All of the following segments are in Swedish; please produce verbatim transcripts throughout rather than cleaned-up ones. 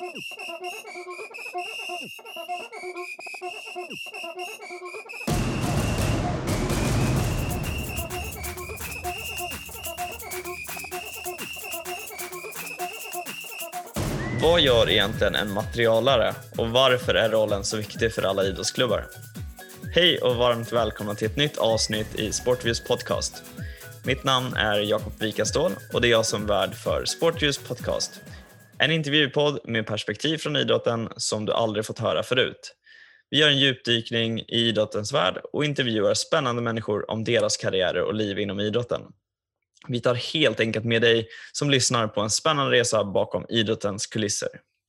Vad gör egentligen en materialare och varför är rollen så viktig för alla idrottsklubbar? Hej och varmt välkomna till ett nytt avsnitt i Sportviews podcast. Mitt namn är Jakob Wikastål och det är jag som värd för Sportviews podcast. En intervjupodd med perspektiv från idrotten som du aldrig fått höra förut. Vi gör en djupdykning i idrottens värld och intervjuar spännande människor om deras karriärer och liv inom idrotten. Vi tar helt enkelt med dig som lyssnar på en spännande resa bakom idrottens kulisser.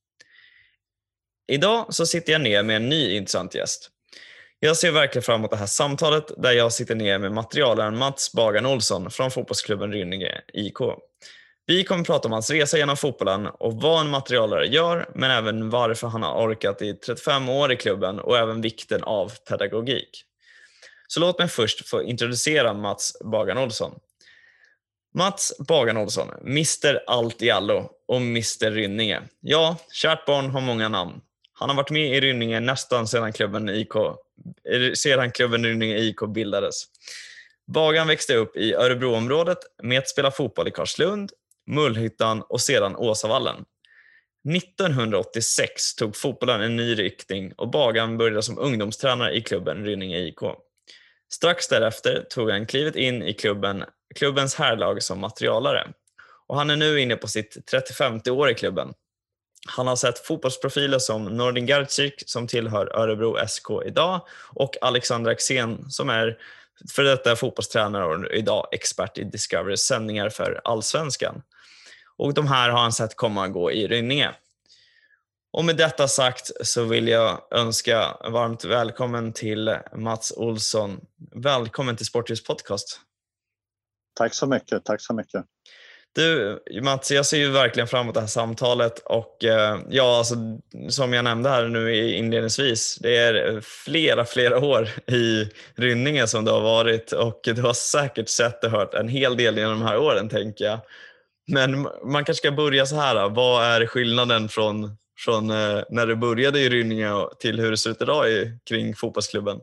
Idag så sitter jag ner med en ny intressant gäst. Jag ser verkligen fram emot det här samtalet där jag sitter ner med materialaren Mats Bagan Olsson från fotbollsklubben Rynninge I K. Vi kommer prata om hans resa genom fotbollen och vad en materialare gör, men även varför han har orkat i trettiofem år i klubben och även vikten av pedagogik. Så låt mig först få introducera Mats Bagan Olsson. Mats Bagan Olsson, mister Allt i allo och mister Rynninge. Ja, kärt barn har många namn. Han har varit med i Rynninge nästan sedan klubben I K, sedan klubben Rynninge I K bildades. Bagan växte upp i Örebroområdet med att spela fotboll i Karlslund, Mullhyttan och sedan Åsavallen. nittonhundraåttiosex tog fotbollen en ny riktning och Bagan började som ungdomstränare i klubben Rynninge I K. Strax därefter tog han klivet in i klubben, klubbens herrlag som materialare. Och han är nu inne på sitt trettiofemte år i klubben. Han har sett fotbollsprofiler som Nordin Garcik som tillhör Örebro S K idag och Alexander Axén som är för detta fotbollstränare och idag expert i Discoverys sändningar för Allsvenskan. Och de här har han sett komma och gå i Rynninge. Och med detta sagt så vill jag önska varmt välkommen till Mats Olsson. Välkommen till Sportviews podcast. Tack så mycket, tack så mycket. Du Mats, jag ser ju verkligen fram emot det här samtalet och eh, ja, alltså, som jag nämnde här nu inledningsvis, det är flera, flera år i Rynninge som det har varit och du har säkert sett och hört en hel del genom de här åren, tänker jag. Men man kanske ska börja så här, vad är skillnaden från, från eh, när du började i Rynninge till hur det ser ut idag i, kring fotbollsklubben?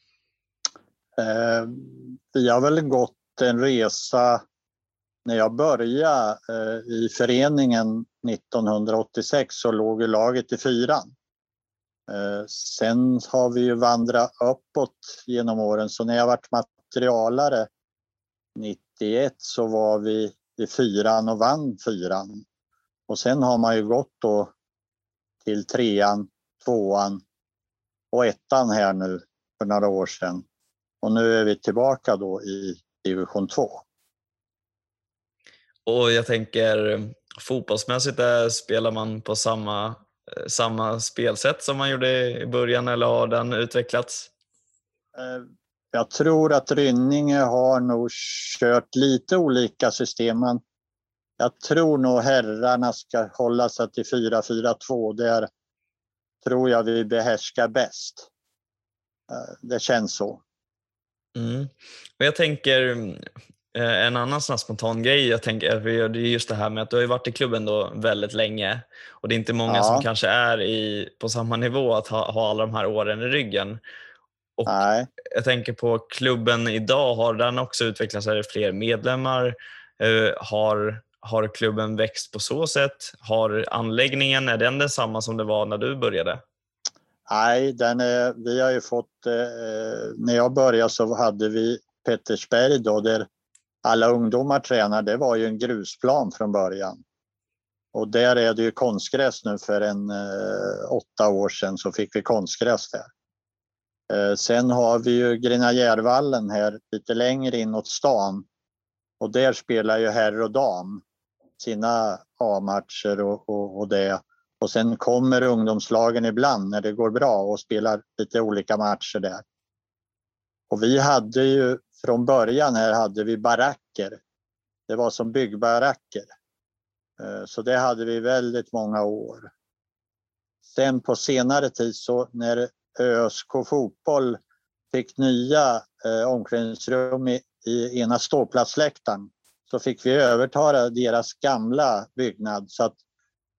Eh, vi har väl gått en resa. När jag började eh, i föreningen nittonhundraåttiosex så låg ju laget i fyran. Eh, sen har vi ju vandrat uppåt genom åren. Så när jag varit materialare nittioett så var vi i fyran och vann fyran. Och sen har man ju gått då till trean, tvåan och ettan här nu för några år sedan. Och nu är vi tillbaka då i division två. Och jag tänker, fotbollsmässigt där spelar man på samma, samma spelsätt som man gjorde i början, eller har den utvecklats? Jag tror att Rynninge har nog kört lite olika system. Men jag tror nog herrarna ska hålla sig till fyra fyra två. Där tror jag vi behärskar bäst. Det känns så. Mm. Och jag tänker... En annan sån spontan grej jag tänker det är just det här med att du har ju varit i klubben då väldigt länge och det är inte många ja. som kanske är i, på samma nivå att ha, ha alla de här åren i ryggen. Och Nej. Jag tänker på klubben idag, har den också utvecklats? Är det fler medlemmar? Uh, har, har klubben växt på så sätt? Har anläggningen, är den detsamma som det var när du började? Nej, den är, vi har ju fått, eh, när jag började så hade vi Pettersberg då där alla ungdomar tränar, det var ju en grusplan från början. Och där är det ju konstgräs nu, för en eh, åtta år sedan så fick vi konstgräs där. Eh, sen har vi ju Grenajärvallen här lite längre inåt stan. Och där spelar ju herr och dam sina A-matcher och, och, och det. Och sen kommer ungdomslagen ibland när det går bra och spelar lite olika matcher där. Och vi hade ju från början här hade vi baracker. Det var som byggbaracker. Så det hade vi väldigt många år. Sen på senare tid så när ÖSK fotboll fick nya eh, omklädningsrum i, i ena ståplatsläktaren så fick vi överta deras gamla byggnad. Så att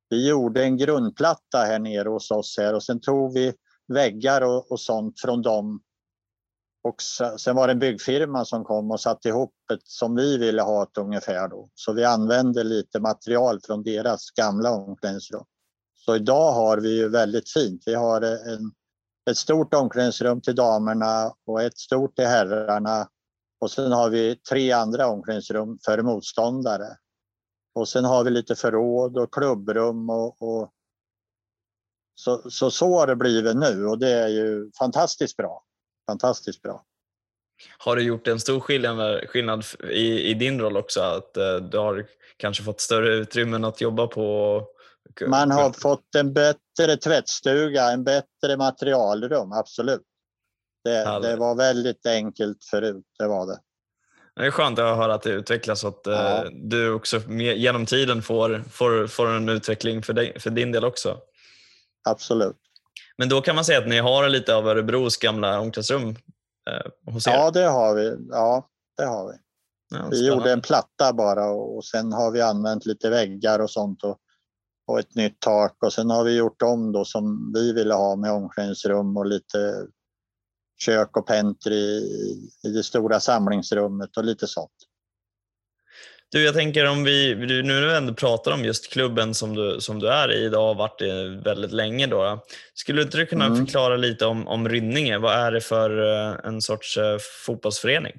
vi gjorde en grundplatta här nere hos oss här och sen tog vi väggar och, och sånt från dem. Och sen var det en byggfirma som kom och satte ihop ett som vi ville ha ett ungefär då. Så vi använde lite material från deras gamla omklädningsrum. Så idag har vi ju väldigt fint. Vi har en, ett stort omklädningsrum till damerna och ett stort till herrarna. Och sen har vi tre andra omklädningsrum för motståndare. Och sen har vi lite förråd och klubbrum och, och så, så så har det blivit nu och det är ju fantastiskt bra. Fantastiskt bra. Har du gjort en stor skillnad, skillnad i, i din roll också? Att uh, du har kanske fått större utrymmen att jobba på? Man har fått en bättre tvättstuga, en bättre materialrum, absolut. Det, det var väldigt enkelt förut, det var det. Det är skönt att höra att det utvecklas och att ja. uh, du också med, genom tiden får, får, får en utveckling för, dig, för din del också. Absolut. Men då kan man säga att ni har lite av Örebros gamla omklädningsrum eh, hos er? Ja, det har vi. Ja, det har vi. Ja, vi gjorde en platta bara och sen har vi använt lite väggar och sånt och, och ett nytt tak. Och sen har vi gjort om då som vi ville ha med omklädningsrum och lite kök och pentry i, i det stora samlingsrummet och lite sånt. Du, jag tänker om vi, nu när du ändå pratar om just klubben som du, som du är i idag och varit i väldigt länge då. Skulle inte du kunna mm. förklara lite om, om Rynninge? Vad är det för en sorts uh, fotbollsförening?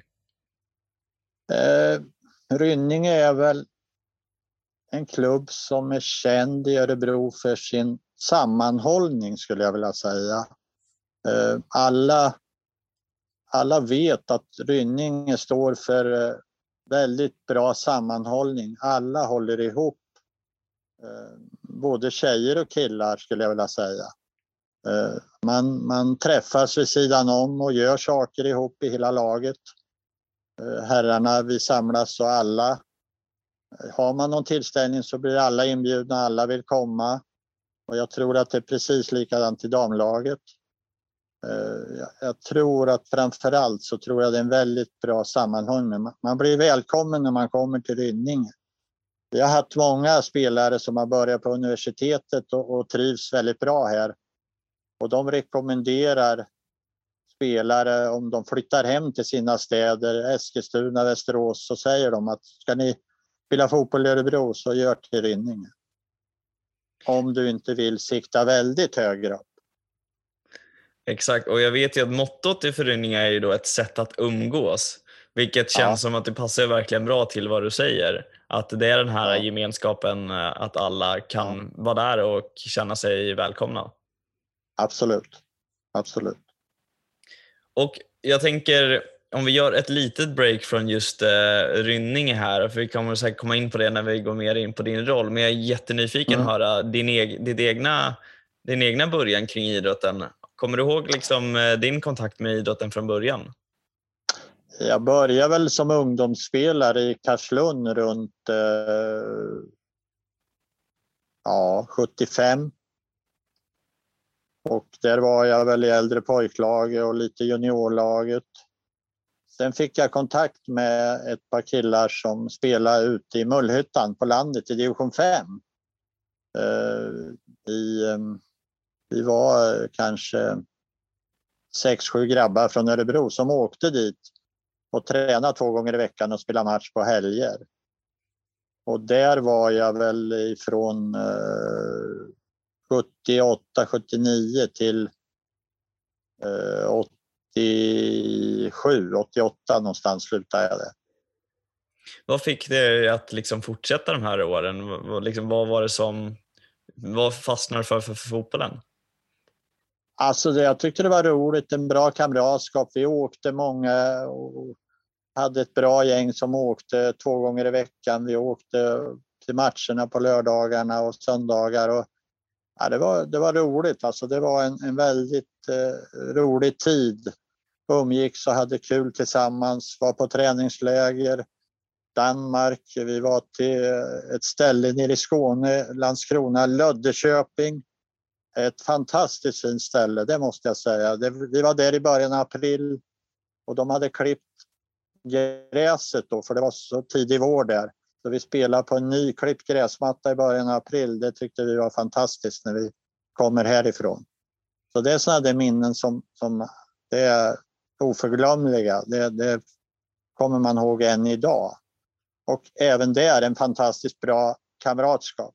Eh, Rynninge är väl en klubb som är känd i Örebro för sin sammanhållning skulle jag vilja säga. Eh, alla, alla vet att Rynninge står för eh, väldigt bra sammanhållning. Alla håller ihop. Eh, både tjejer och killar skulle jag vilja säga. Eh, man, man träffas vid sidan om och gör saker ihop i hela laget. Eh, herrarna, vi samlas och alla. Har man någon tillställning så blir alla inbjudna, alla vill komma. Och jag tror att det är precis likadant i damlaget. Jag tror att framförallt så tror jag det är en väldigt bra sammanhållning. Man blir välkommen när man kommer till Rynninge. Vi har haft många spelare som har börjat på universitetet och, och trivs väldigt bra här. Och de rekommenderar spelare om de flyttar hem till sina städer, Eskilstuna, Västerås, så säger de att ska ni spela fotboll i Örebro så gör till Rynninge. Om du inte vill sikta väldigt högre upp. Exakt, och jag vet ju att mottot i Rynninge är ju då ett sätt att umgås. Vilket känns ja. som att det passar verkligen bra till vad du säger. Att det är den här ja. gemenskapen, att alla kan ja. vara där och känna sig välkomna. Absolut, absolut. Och jag tänker, om vi gör ett litet break från just uh, Rynninge här, för vi kommer säkert komma in på det när vi går mer in på din roll. Men jag är jättenyfiken mm. att höra din, eg- din, egna, din egna början kring idrotten. Kommer du ihåg liksom din kontakt med idrotten från början? Jag började väl som ungdomsspelare i Karlslund runt eh, ja, sjuttiofem. Och där var jag väl i äldre pojklaget och lite juniorlaget. Sen fick jag kontakt med ett par killar som spelade ute i Mullhyttan på landet i division fem. Eh, i... Eh, Vi var kanske sex, sju grabbar från Örebro som åkte dit och tränade två gånger i veckan och spelade match på helger. Och där var jag väl ifrån eh, sjuttioåtta sjuttionio till eh, åttiosju åttioåtta någonstans slutade jag det. Vad fick dig att liksom fortsätta de här åren? Vad, liksom, vad var det som vad fastnade för, för för fotbollen? Alltså det, jag tyckte det var roligt, en bra kamratskap. Vi åkte många och hade ett bra gäng som åkte två gånger i veckan. Vi åkte till matcherna på lördagarna och söndagar. Och, ja, det, var, det var roligt. Alltså det var en, en väldigt eh, rolig tid. Umgicks och hade kul tillsammans. Var på träningsläger. Danmark. Vi var till ett ställe nere i Skåne, Landskrona, Löddeköping. Ett fantastiskt fint ställe, det måste jag säga. Det, vi var där i början av april och de hade klippt gräset då, för det var så tidig vår där. Så vi spelade på en ny klippt gräsmatta i början av april. Det tyckte vi var fantastiskt när vi kommer härifrån. Så det är sådana där minnen som, som det är oförglömliga. Det, det kommer man ihåg än idag. Och även det är en fantastiskt bra kamratskap.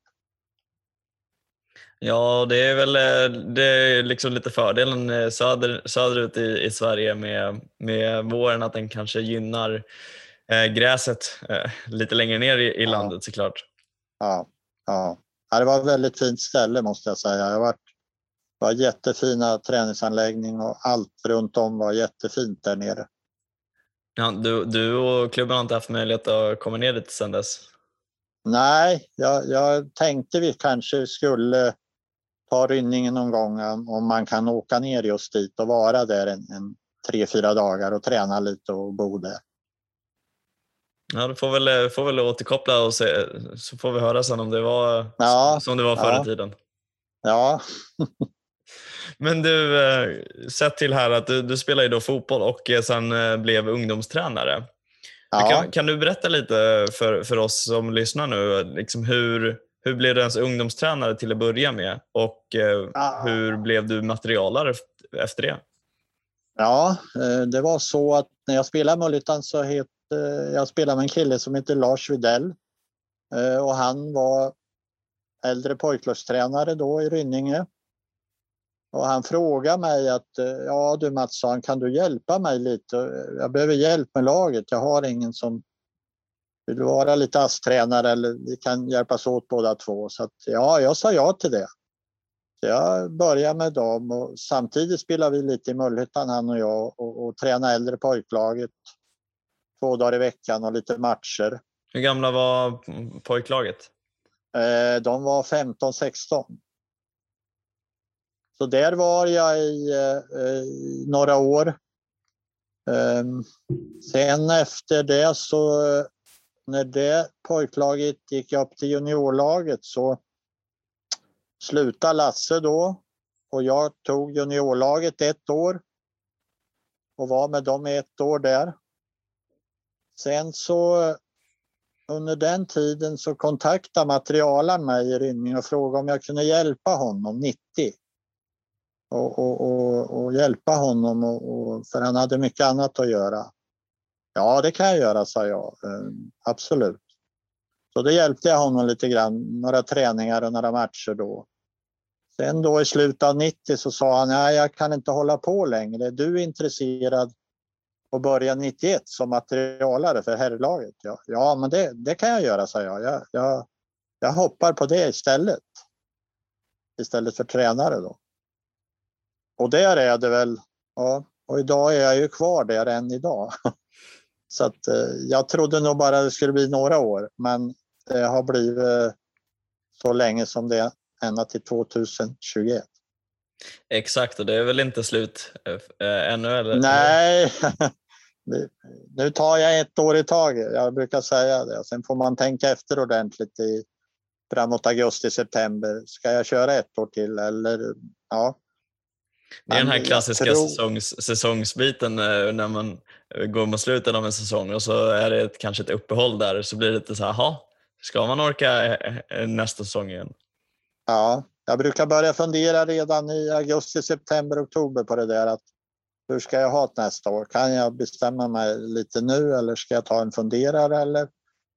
Ja, det är väl det är liksom lite fördelen söder, söderut i, i Sverige med, med våren, att den kanske gynnar eh, gräset eh, lite längre ner i, i Ja. landet såklart. Ja, ja. ja, det var ett väldigt fint ställe måste jag säga. Det har varit, var jättefina träningsanläggning och allt runt om var jättefint där nere. Ja, du, du och klubben har inte haft möjlighet att komma ner dit sedan dess? Nej, jag, jag tänkte vi kanske skulle ta Rynningen någon gång om man kan åka ner just dit och vara där en, en tre, fyra dagar och träna lite och bo där. Ja, du får väl, får väl återkoppla och se, så får vi höra sen om det var Ja, som det var förr i ja. tiden. Ja. Men du, sett till här att du, du spelar ju då fotboll och sen blev ungdomstränare. Ja. Kan, kan du berätta lite för, för oss som lyssnar nu, liksom hur, hur blev du ens ungdomstränare till att börja med och Ja. hur blev du materialare efter det? Ja, det var så att när jag spelade med Mullitan så hette jag spelade med en kille som heter Lars Videll och han var äldre pojklagstränare då i Rynninge. Och han frågade mig att ja du Mattsson, kan du hjälpa mig lite? Jag behöver hjälp med laget. Jag har ingen som vill vara lite asttränare eller vi kan hjälpas åt båda två. Så att, ja, jag sa ja till det. Så jag började med dem och samtidigt spelade vi lite i Mullhyttan han och jag och, och tränade äldre pojklaget två dagar i veckan och lite matcher. Hur gamla var pojklaget? Eh, de var femton sexton. Så där var jag i eh, några år. Eh, sen efter det så när det pojklaget gick upp till juniorlaget så slutade Lasse då. Och jag tog juniorlaget ett år. Och var med dem ett år där. Sen så under den tiden så kontaktade materialen mig i Rynning och frågade om jag kunde hjälpa honom nittio. Och, och, och, och hjälpa honom och, och, för han hade mycket annat att göra. Ja, det kan jag göra, sa jag. Uh, absolut. Så då hjälpte jag honom lite grann, några träningar och några matcher då. Sen då i slutet av nittio så sa han, nej jag kan inte hålla på längre. Du är intresserad att börja nittioett som materialare för herrlaget. Ja, ja men det, det kan jag göra, sa jag. Jag, jag. jag hoppar på det istället. Istället för tränare då. Och där är det väl, ja, och idag är jag ju kvar där än idag. Så att eh, jag trodde nog bara det skulle bli några år, men det har blivit så länge som det är, ända till tjugohundratjugoett. Exakt, och det är väl inte slut äh, ännu eller? Nej, nu tar jag ett år i taget, jag brukar säga det. Sen får man tänka efter ordentligt i framåt augusti, september. Ska jag köra ett år till eller ja. Det är den här klassiska tror... säsongs, säsongsbiten när man går mot slutet av en säsong och så är det ett, kanske ett uppehåll där, så blir det lite så här, jaha, ska man orka nästa säsong igen? Ja, jag brukar börja fundera redan i augusti, september, oktober på det där att hur ska jag ha det nästa år? Kan jag bestämma mig lite nu eller ska jag ta en funderare eller?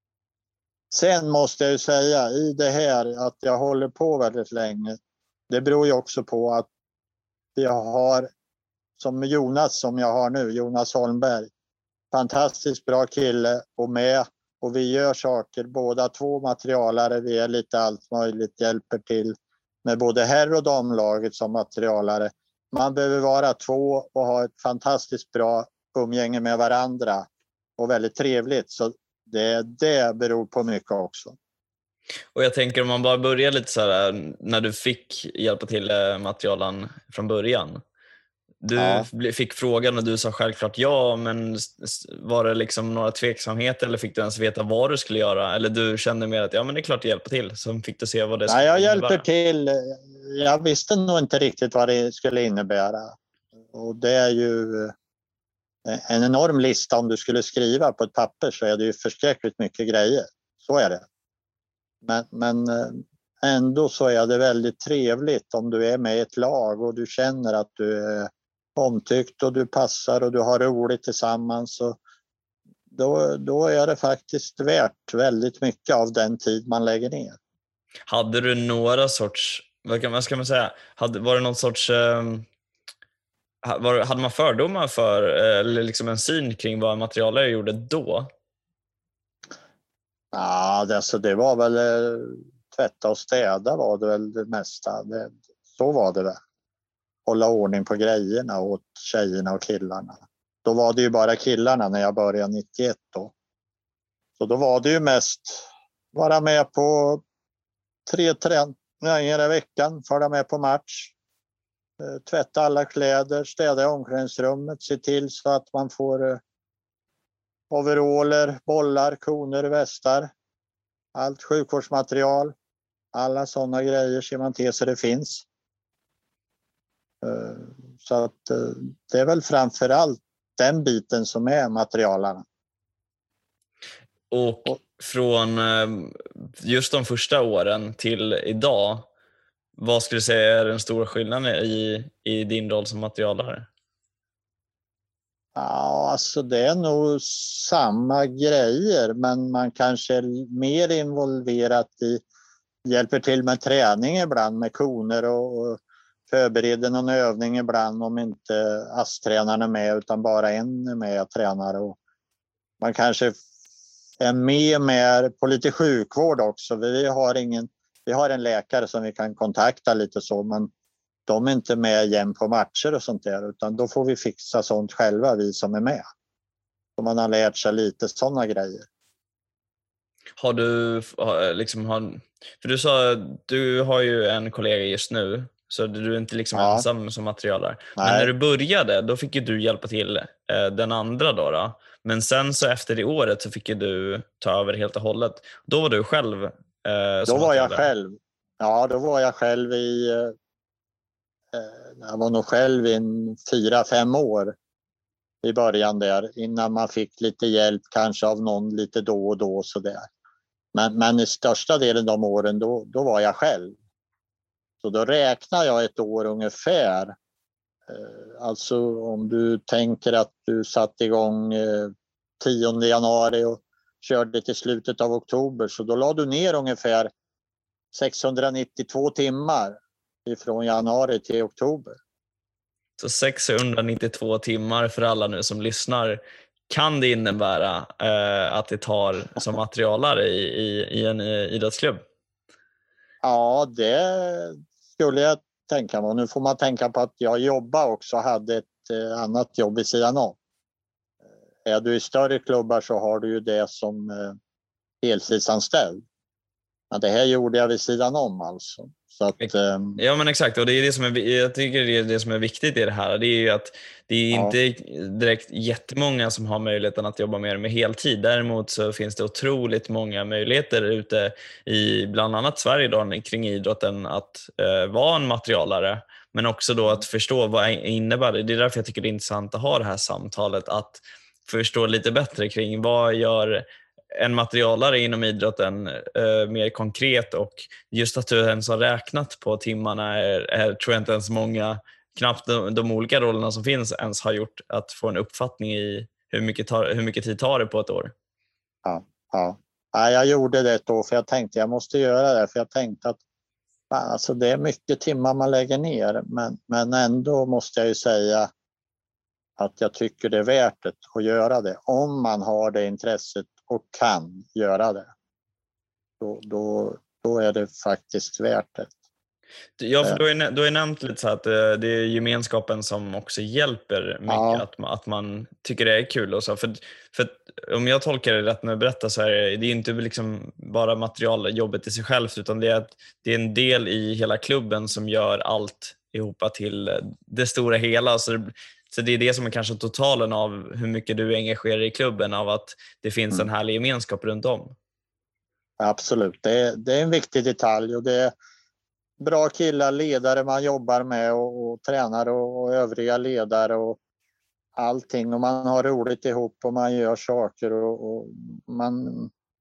Sen måste jag ju säga i det här att jag håller på väldigt länge. Det beror ju också på att jag har som Jonas som jag har nu, Jonas Holmberg. Fantastiskt bra kille och med och vi gör saker, båda två materialare, vi är lite allt möjligt, hjälper till med både herr- och damlaget som materialare. Man behöver vara två och ha ett fantastiskt bra umgänge med varandra och väldigt trevligt, så det, det beror på mycket också. Och jag tänker om man bara börjar lite så här när du fick hjälpa till materialen från början. Du ja. fick frågan och du sa självklart ja, men var det liksom några tveksamheter eller fick du ens veta vad du skulle göra? Eller du kände mer att ja, men det är klart att hjälpa till, så fick du se vad det skulle innebära? Jag innebära? hjälper till. Jag visste nog inte riktigt vad det skulle innebära. Och det är ju en enorm lista om du skulle skriva på ett papper, så är det ju förskräckligt mycket grejer. Så är det. Men, men eh, ändå så är det väldigt trevligt om du är med i ett lag och du känner att du är omtyckt och du passar och du har roligt tillsammans. Så då, då är det faktiskt värt väldigt mycket av den tid man lägger ner. Hade du några sorts, vad kan, vad ska man säga, hade, var det någon sorts, eh, var, hade man fördomar för, eller liksom en syn kring vad materialare gjorde då? Ja, det, alltså det var väl eh, tvätta och städa var det väl det mesta. Det, så var det väl. Hålla ordning på grejerna åt tjejerna och killarna. Då var det ju bara killarna när jag började nittioett då. Så då var det ju mest vara med på tre träningar i veckan, fara med på match, eh, tvätta alla kläder, städa i omklädningsrummet, se till så att man får eh, overaller, bollar, koner, västar, allt sjukvårdsmaterial, alla sådana grejer ser man till så det finns. Eh, så att eh, det är väl framför allt den biten som är materialarna. Och från eh, just de första åren till idag, vad skulle du säga är den stora skillnaden i, i din roll som materialare? Ja, alltså det är nog samma grejer, men man kanske är mer involverat i, hjälper till med träning ibland med koner och, och förbereder någon övning ibland om inte ASS-tränaren är med utan bara en är med och tränar. Och man kanske är med, med på lite sjukvård också. Vi har, ingen, vi har en läkare som vi kan kontakta lite så, men de är inte med jämt på matcher och sånt där, utan då får vi fixa sånt själva, vi som är med. Så man har lärt sig lite sådana grejer. Har du, liksom, har, för du sa, du har ju en kollega just nu, så du är inte liksom ja. ensam som materialare. Nej. Men när du började, då fick ju du hjälpa till eh, den andra då, då. Men sen så efter det året så fick ju du ta över helt och hållet. Då var du själv eh, som Då var jag själv. Ja, då var jag själv i... Eh, jag var nog själv i fyra, fem år i början där. Innan man fick lite hjälp kanske av någon lite då och då så där. Men, men i största delen de åren då, då var jag själv. Så då räknar jag ett år ungefär. Alltså om du tänker att du satt igång tionde januari och körde till slutet av oktober. Så då la du ner ungefär sexhundranittiotvå timmar ifrån januari till oktober. Så sexhundranittiotvå timmar för alla nu som lyssnar. Kan det innebära eh, att det tar som materialare i, i, i en idrottsklubb? Ja, det skulle jag tänka mig. Nu får man tänka på att jag jobbade också och hade ett eh, annat jobb i sidan om. Är du i större klubbar så har du ju det som eh, heltidsanställd. Men det här gjorde jag vid sidan om alltså. Så att, eh, ja men exakt, och det är det som är, jag tycker det är det som är viktigt i det här. Det är ju att det är ja. inte direkt jättemånga som har möjligheten att jobba mer med heltid. Däremot så finns det otroligt många möjligheter ute i bland annat Sverige då, kring idrotten att eh, vara en materialare. Men också då att förstå vad det innebär. Det är därför jag tycker det är intressant att ha det här samtalet. Att förstå lite bättre kring vad gör en materialare inom idrotten eh, mer konkret, och just att du ens har räknat på timmarna är, är, tror jag inte ens många, knappt de, de olika rollerna som finns ens har gjort att få en uppfattning i hur mycket, tar, hur mycket tid tar det på ett år. Ja, ja. ja, jag gjorde det då för jag tänkte jag måste göra det, för jag tänkte att alltså, det är mycket timmar man lägger ner, men, men ändå måste jag ju säga att jag tycker det är värt det att göra det om man har det intresset och kan göra det. Då, då, då är det faktiskt värt det. Ja, för du har ju, du har ju nämnt lite så att det är gemenskapen som också hjälper mycket, ja. att, man, att man tycker det är kul och så. För, för om jag tolkar det rätt när jag berättar så är det, det är inte liksom bara materialjobbet i sig självt, utan det är, att det är en del i hela klubben som gör allt ihop till det stora hela. Så det, Så det är det som är kanske totalen av hur mycket du engagerar i klubben, av att det finns mm. en härlig gemenskap runt om. Absolut, det är, det är en viktig detalj, och det är bra killar, ledare man jobbar med och, och tränare och, och övriga ledare och allting. Och man har roligt ihop och man gör saker och, och man,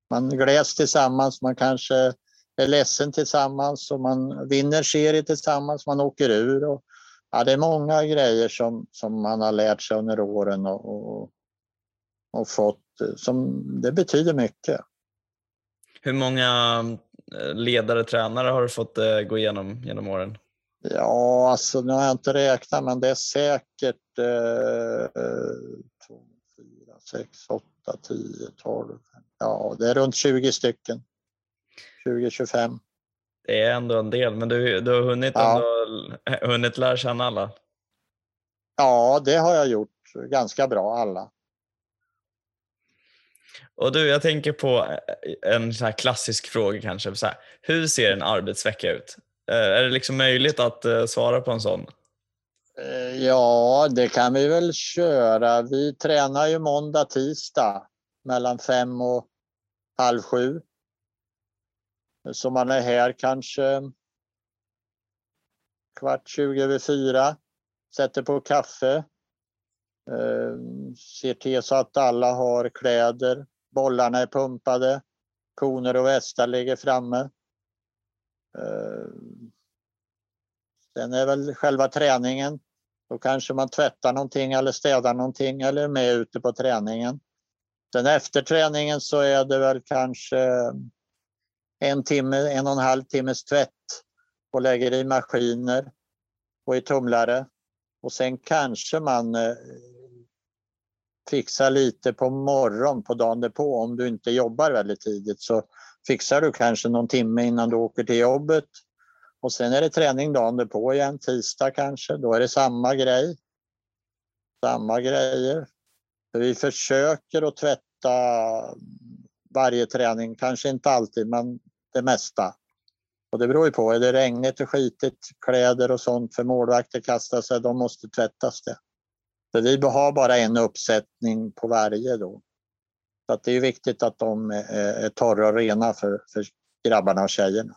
Man gläds tillsammans, man kanske är ledsen tillsammans och man vinner serier tillsammans, man åker ur. Och, ja, det är många grejer som, som man har lärt sig under åren och, och, och fått. Som, det betyder mycket. Hur många ledare, tränare har du fått eh, gå igenom genom åren? Ja, alltså nu har jag inte räknat, men det är säkert eh, två, fyra, sex, åtta, tio, tolv. Ja, det är runt tjugo stycken. tjugo tjugofem. Det är ändå en del, men du, du har hunnit, Ja. ändå, hunnit lära känna alla? Ja, det har jag gjort ganska bra alla. Och du, jag tänker på en så här klassisk fråga kanske. Så här, hur ser en arbetsvecka ut? Är det liksom möjligt att uh, svara på en sån? Ja, det kan vi väl köra. Vi tränar ju måndag, tisdag mellan fem och halv sju. Så man är här kanske kvart tjugo över fyra. Sätter på kaffe. Ser till så att alla har kläder. Bollarna är pumpade. Koner och västar ligger framme. Sen är väl själva träningen. Då kanske man tvättar någonting eller städar någonting eller är med ute på träningen. Sen efter träningen så är det väl kanske en timme, en och en halv timmes tvätt och lägger i maskiner och i tumlare. Och sen kanske man eh, fixar lite på morgon på dagen därpå. Om du inte jobbar väldigt tidigt så fixar du kanske någon timme innan du åker till jobbet. Och sen är det träning dagen därpå igen, tisdag kanske. Då är det samma grej. Samma grejer. För vi försöker att tvätta varje träning. Kanske inte alltid, men det mesta. Och det beror ju på. Är det regnigt och skitigt, kläder och sånt för målvakter kastar sig, de måste tvättas det. För vi har bara en uppsättning på varje då. Så att det är viktigt att de är torra och rena för, för grabbarna och tjejerna.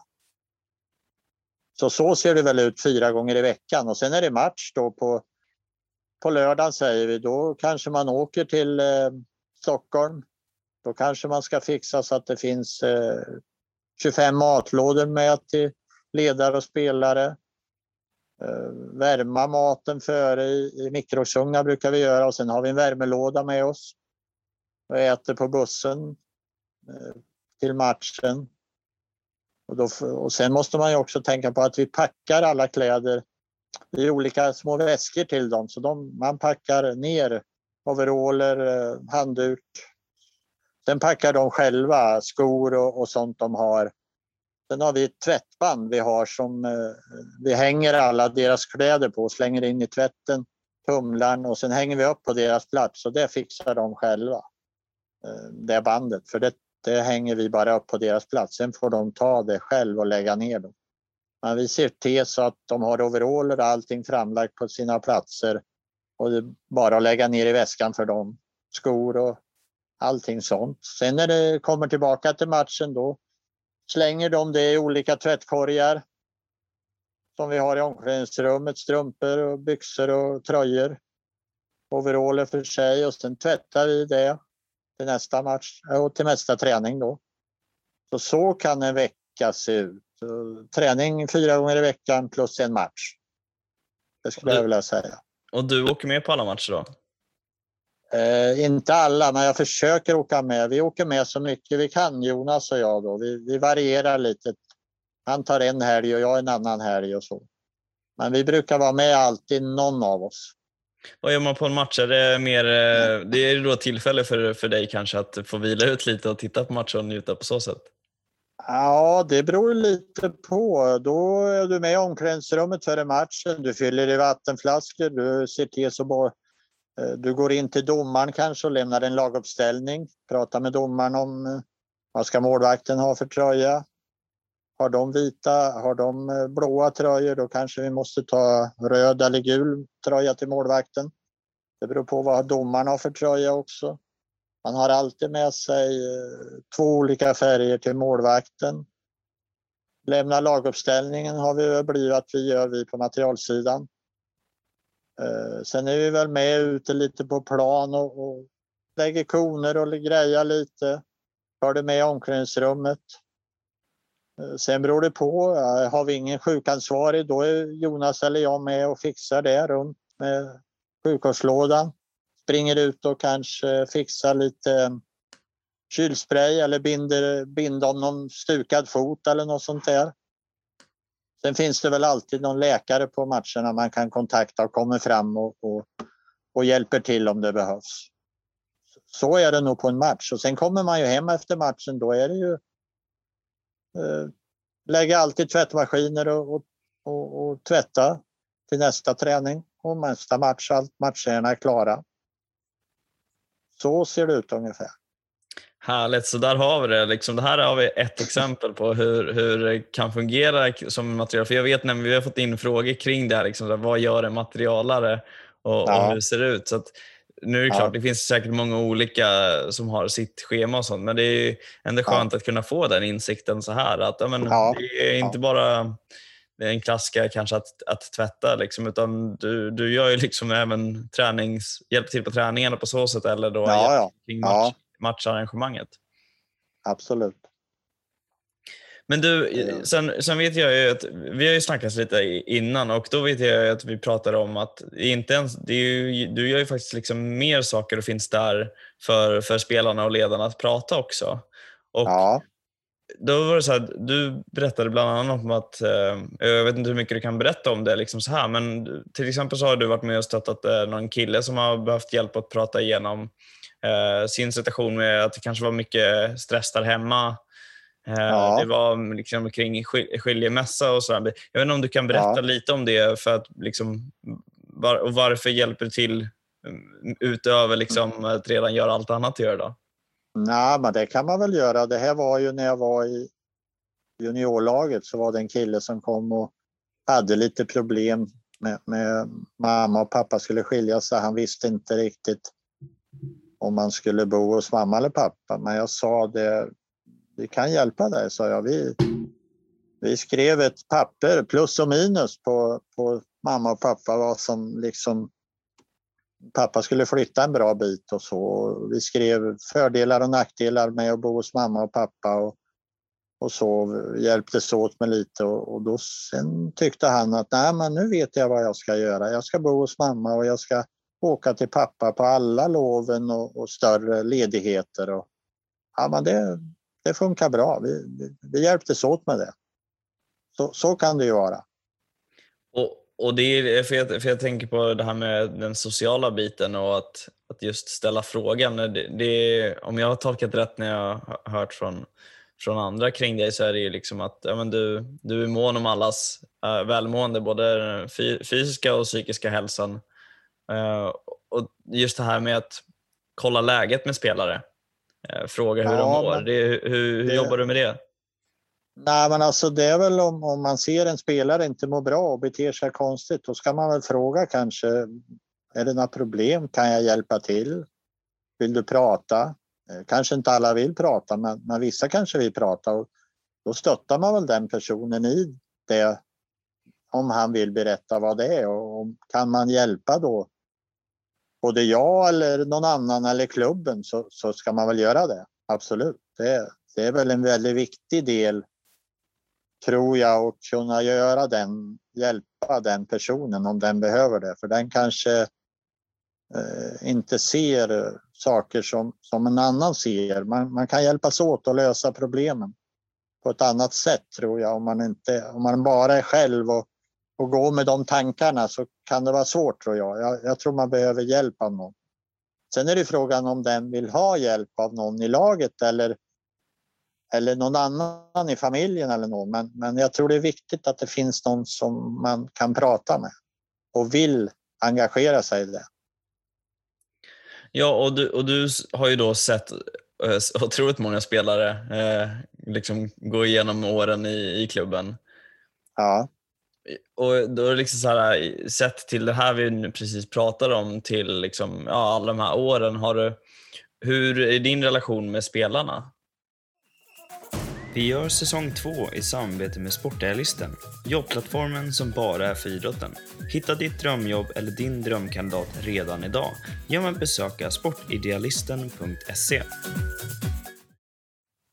Så så ser det väl ut fyra gånger i veckan. Och sen är det match då på, på lördagen säger vi. Då kanske man åker till eh, Stockholm. Då kanske man ska fixa så att det finns eh, tjugofem matlådor med till ledare och spelare. Eh, värma maten före i, i mikrosugnar brukar vi göra. Och sen har vi en värmelåda med oss. Och äter på bussen eh, till matchen. Och, då, och sen måste man ju också tänka på att vi packar alla kläder i olika små väskor till dem. Så de, man packar ner overaller, handduk. Sen packar de själva skor och, och sånt de har. Sen har vi ett tvättband vi har som eh, vi hänger alla deras kläder på och slänger in i tvätten, tumlaren och sen hänger vi upp på deras plats och det fixar de själva. Eh, det bandet, för det Det hänger vi bara upp på deras plats. Sen får de ta det själv och lägga ner dem. Men vi ser till så att de har overaller och allting framlagt på sina platser. Och det är bara att lägga ner i väskan för dem. Skor och allting sånt. Sen när det kommer tillbaka till matchen då slänger de det i olika tvättkorgar. Som vi har i omklädningsrummet. Strumpor och byxor och tröjor. Overaller för sig och sen tvättar vi det. Till nästa match och till nästa träning då. Så så kan en vecka se ut. Träning fyra gånger i veckan plus en match. Det skulle du, jag vilja säga. Och du åker med på alla matcher då? Eh, inte alla, men jag försöker åka med. Vi åker med så mycket vi kan, Jonas och jag då. Vi, vi varierar lite. Han tar en helg och jag en annan helg och så. Men vi brukar vara med alltid, någon av oss. Vad gör man på en match? Är det, mer, det är då tillfälle för, för dig kanske att få vila ut lite och titta på matchen och njuta på så sätt? Ja, det beror lite på. Då är du med i omklädningsrummet före matchen. Du fyller i vattenflaskor. Du ser till så bara, du går in till domaren kanske och lämnar en laguppställning. Pratar med domaren om vad ska målvakten ha för tröja. Har de vita, har de blåa tröjor, då kanske vi måste ta röd eller gul tröja till målvakten. Det beror på vad domaren har för tröja också. Man har alltid med sig två olika färger till målvakten. Lämna laguppställningen har vi blivit att vi gör vi på materialsidan. Sen är vi väl med ute lite på plan och, och lägger koner och grejer lite. tar det med i omklädningsrummet. Sen beror det på, har vi ingen sjukansvarig då är Jonas eller jag med och fixar det runt med sjukvårdslådan. Springer ut och kanske fixar lite kylspray eller binder, binder om någon stukad fot eller något sånt där. Sen finns det väl alltid någon läkare på matcherna man kan kontakta och kommer fram och, och, och hjälper till om det behövs. Så är det nog på en match. Och sen kommer man ju hem efter matchen, då är det ju eh, lägga allt i tvättmaskiner och, och, och, och tvätta till nästa träning och nästa match, allt matcherna är klara. Så ser det ut ungefär. Härligt, så där har vi det. Liksom, det här har vi ett exempel på hur, hur det kan fungera som material. För jag vet när vi har fått in frågor kring det här, liksom, vad gör en materialare och, ja. och hur ser det ut. Så att, nu är det klart, ja. det finns säkert många olika som har sitt schema och sånt, men det är ändå skönt ja. att kunna få den insikten så här. Att, ja, men, ja. Det är inte ja. bara det är en klassiker kanske att, att tvätta, liksom, utan du, du gör ju liksom även tränings, hjälper till på träningarna på så sätt, eller då ja, ja. kring match. Ja. matcharrangemanget. Absolut. Men du, sen, sen vet jag ju att vi har ju snackat lite innan, och då vet jag att vi pratade om att inte ens, det är ju, du gör ju faktiskt liksom mer saker och finns där för, för spelarna och ledarna att prata också. Och ja. Då var det så här, du berättade bland annat om att, jag vet inte hur mycket du kan berätta om det liksom så här, men till exempel så har du varit med och stöttat någon kille som har behövt hjälp att prata igenom Uh, sin situation med att det kanske var mycket stress där hemma. Uh, ja. Det var liksom kring skiljemässa och sådär. Jag vet inte om du kan berätta ja. lite om det, för att liksom, var, och varför hjälper det till utöver liksom, att redan göra allt annat att göra då? Nej, men det kan man väl göra. Det här var ju när jag var i juniorlaget, så var det en kille som kom och hade lite problem med, med mamma och pappa skulle skilja sig. Han visste inte riktigt om man skulle bo hos mamma eller pappa. Men jag sa det, vi kan hjälpa dig, sa jag. Vi, vi skrev ett papper, plus och minus på, på mamma och pappa, vad som liksom pappa skulle flytta en bra bit och så. Vi skrev fördelar och nackdelar med att bo hos mamma och pappa och, och så hjälptes åt med lite. Och, och då sen tyckte han att nej, men nu vet jag vad jag ska göra. Jag ska bo hos mamma och jag ska åka till pappa på alla loven och, och större ledigheter. Och, ja, men det, det funkar bra. Vi, vi, vi hjälptes åt med det. Så, så kan det ju vara. Och, och det är, för jag, för jag tänker på det här med den sociala biten och att, att just ställa frågan. Det, det, om jag har tolkat rätt när jag har hört från, från andra kring dig, så är det ju liksom att ja, men du, du är mån om allas äh, välmående, både den fysiska och psykiska hälsan. Uh, och just det här med att kolla läget med spelare, uh, fråga hur ja, de mår. Det, hur hur det, jobbar du med det? Nej, men alltså det är väl om, om man ser en spelare inte mår bra och beter sig konstigt, då ska man väl fråga kanske, är det något problem? Kan jag hjälpa till? Vill du prata? Uh, kanske inte alla vill prata, men, men vissa kanske vill prata, och då stöttar man väl den personen i det, om han vill berätta vad det är, och kan man hjälpa då både jag eller någon annan eller klubben, så, så ska man väl göra det. Absolut. Det, det är väl en väldigt viktig del, tror jag, att kunna göra den, hjälpa den personen om den behöver det. För den kanske eh, inte ser saker som, som en annan ser. Man, man kan hjälpas åt att lösa problemen på ett annat sätt, tror jag. Om man, inte, om man bara är själv och och gå med de tankarna, så kan det vara svårt, tror jag. jag. Jag tror man behöver hjälp av någon. Sen är det frågan om den vill ha hjälp av någon i laget eller, eller någon annan i familjen eller någon. Men, men jag tror det är viktigt att det finns någon som man kan prata med och vill engagera sig i det. Ja, och du, och du har ju då sett eh, otroligt många spelare eh, liksom gå igenom åren i, i klubben. Ja. Och då är det liksom så här, sett till det här vi precis pratade om, till liksom, ja, alla de här åren, har du, hur är din relation med spelarna? Vi gör säsong två i samarbete med Sportidealisten, jobbplattformen som bara är för idrotten. Hitta ditt drömjobb eller din drömkandidat redan idag genom att besöka sportidealisten punkt se.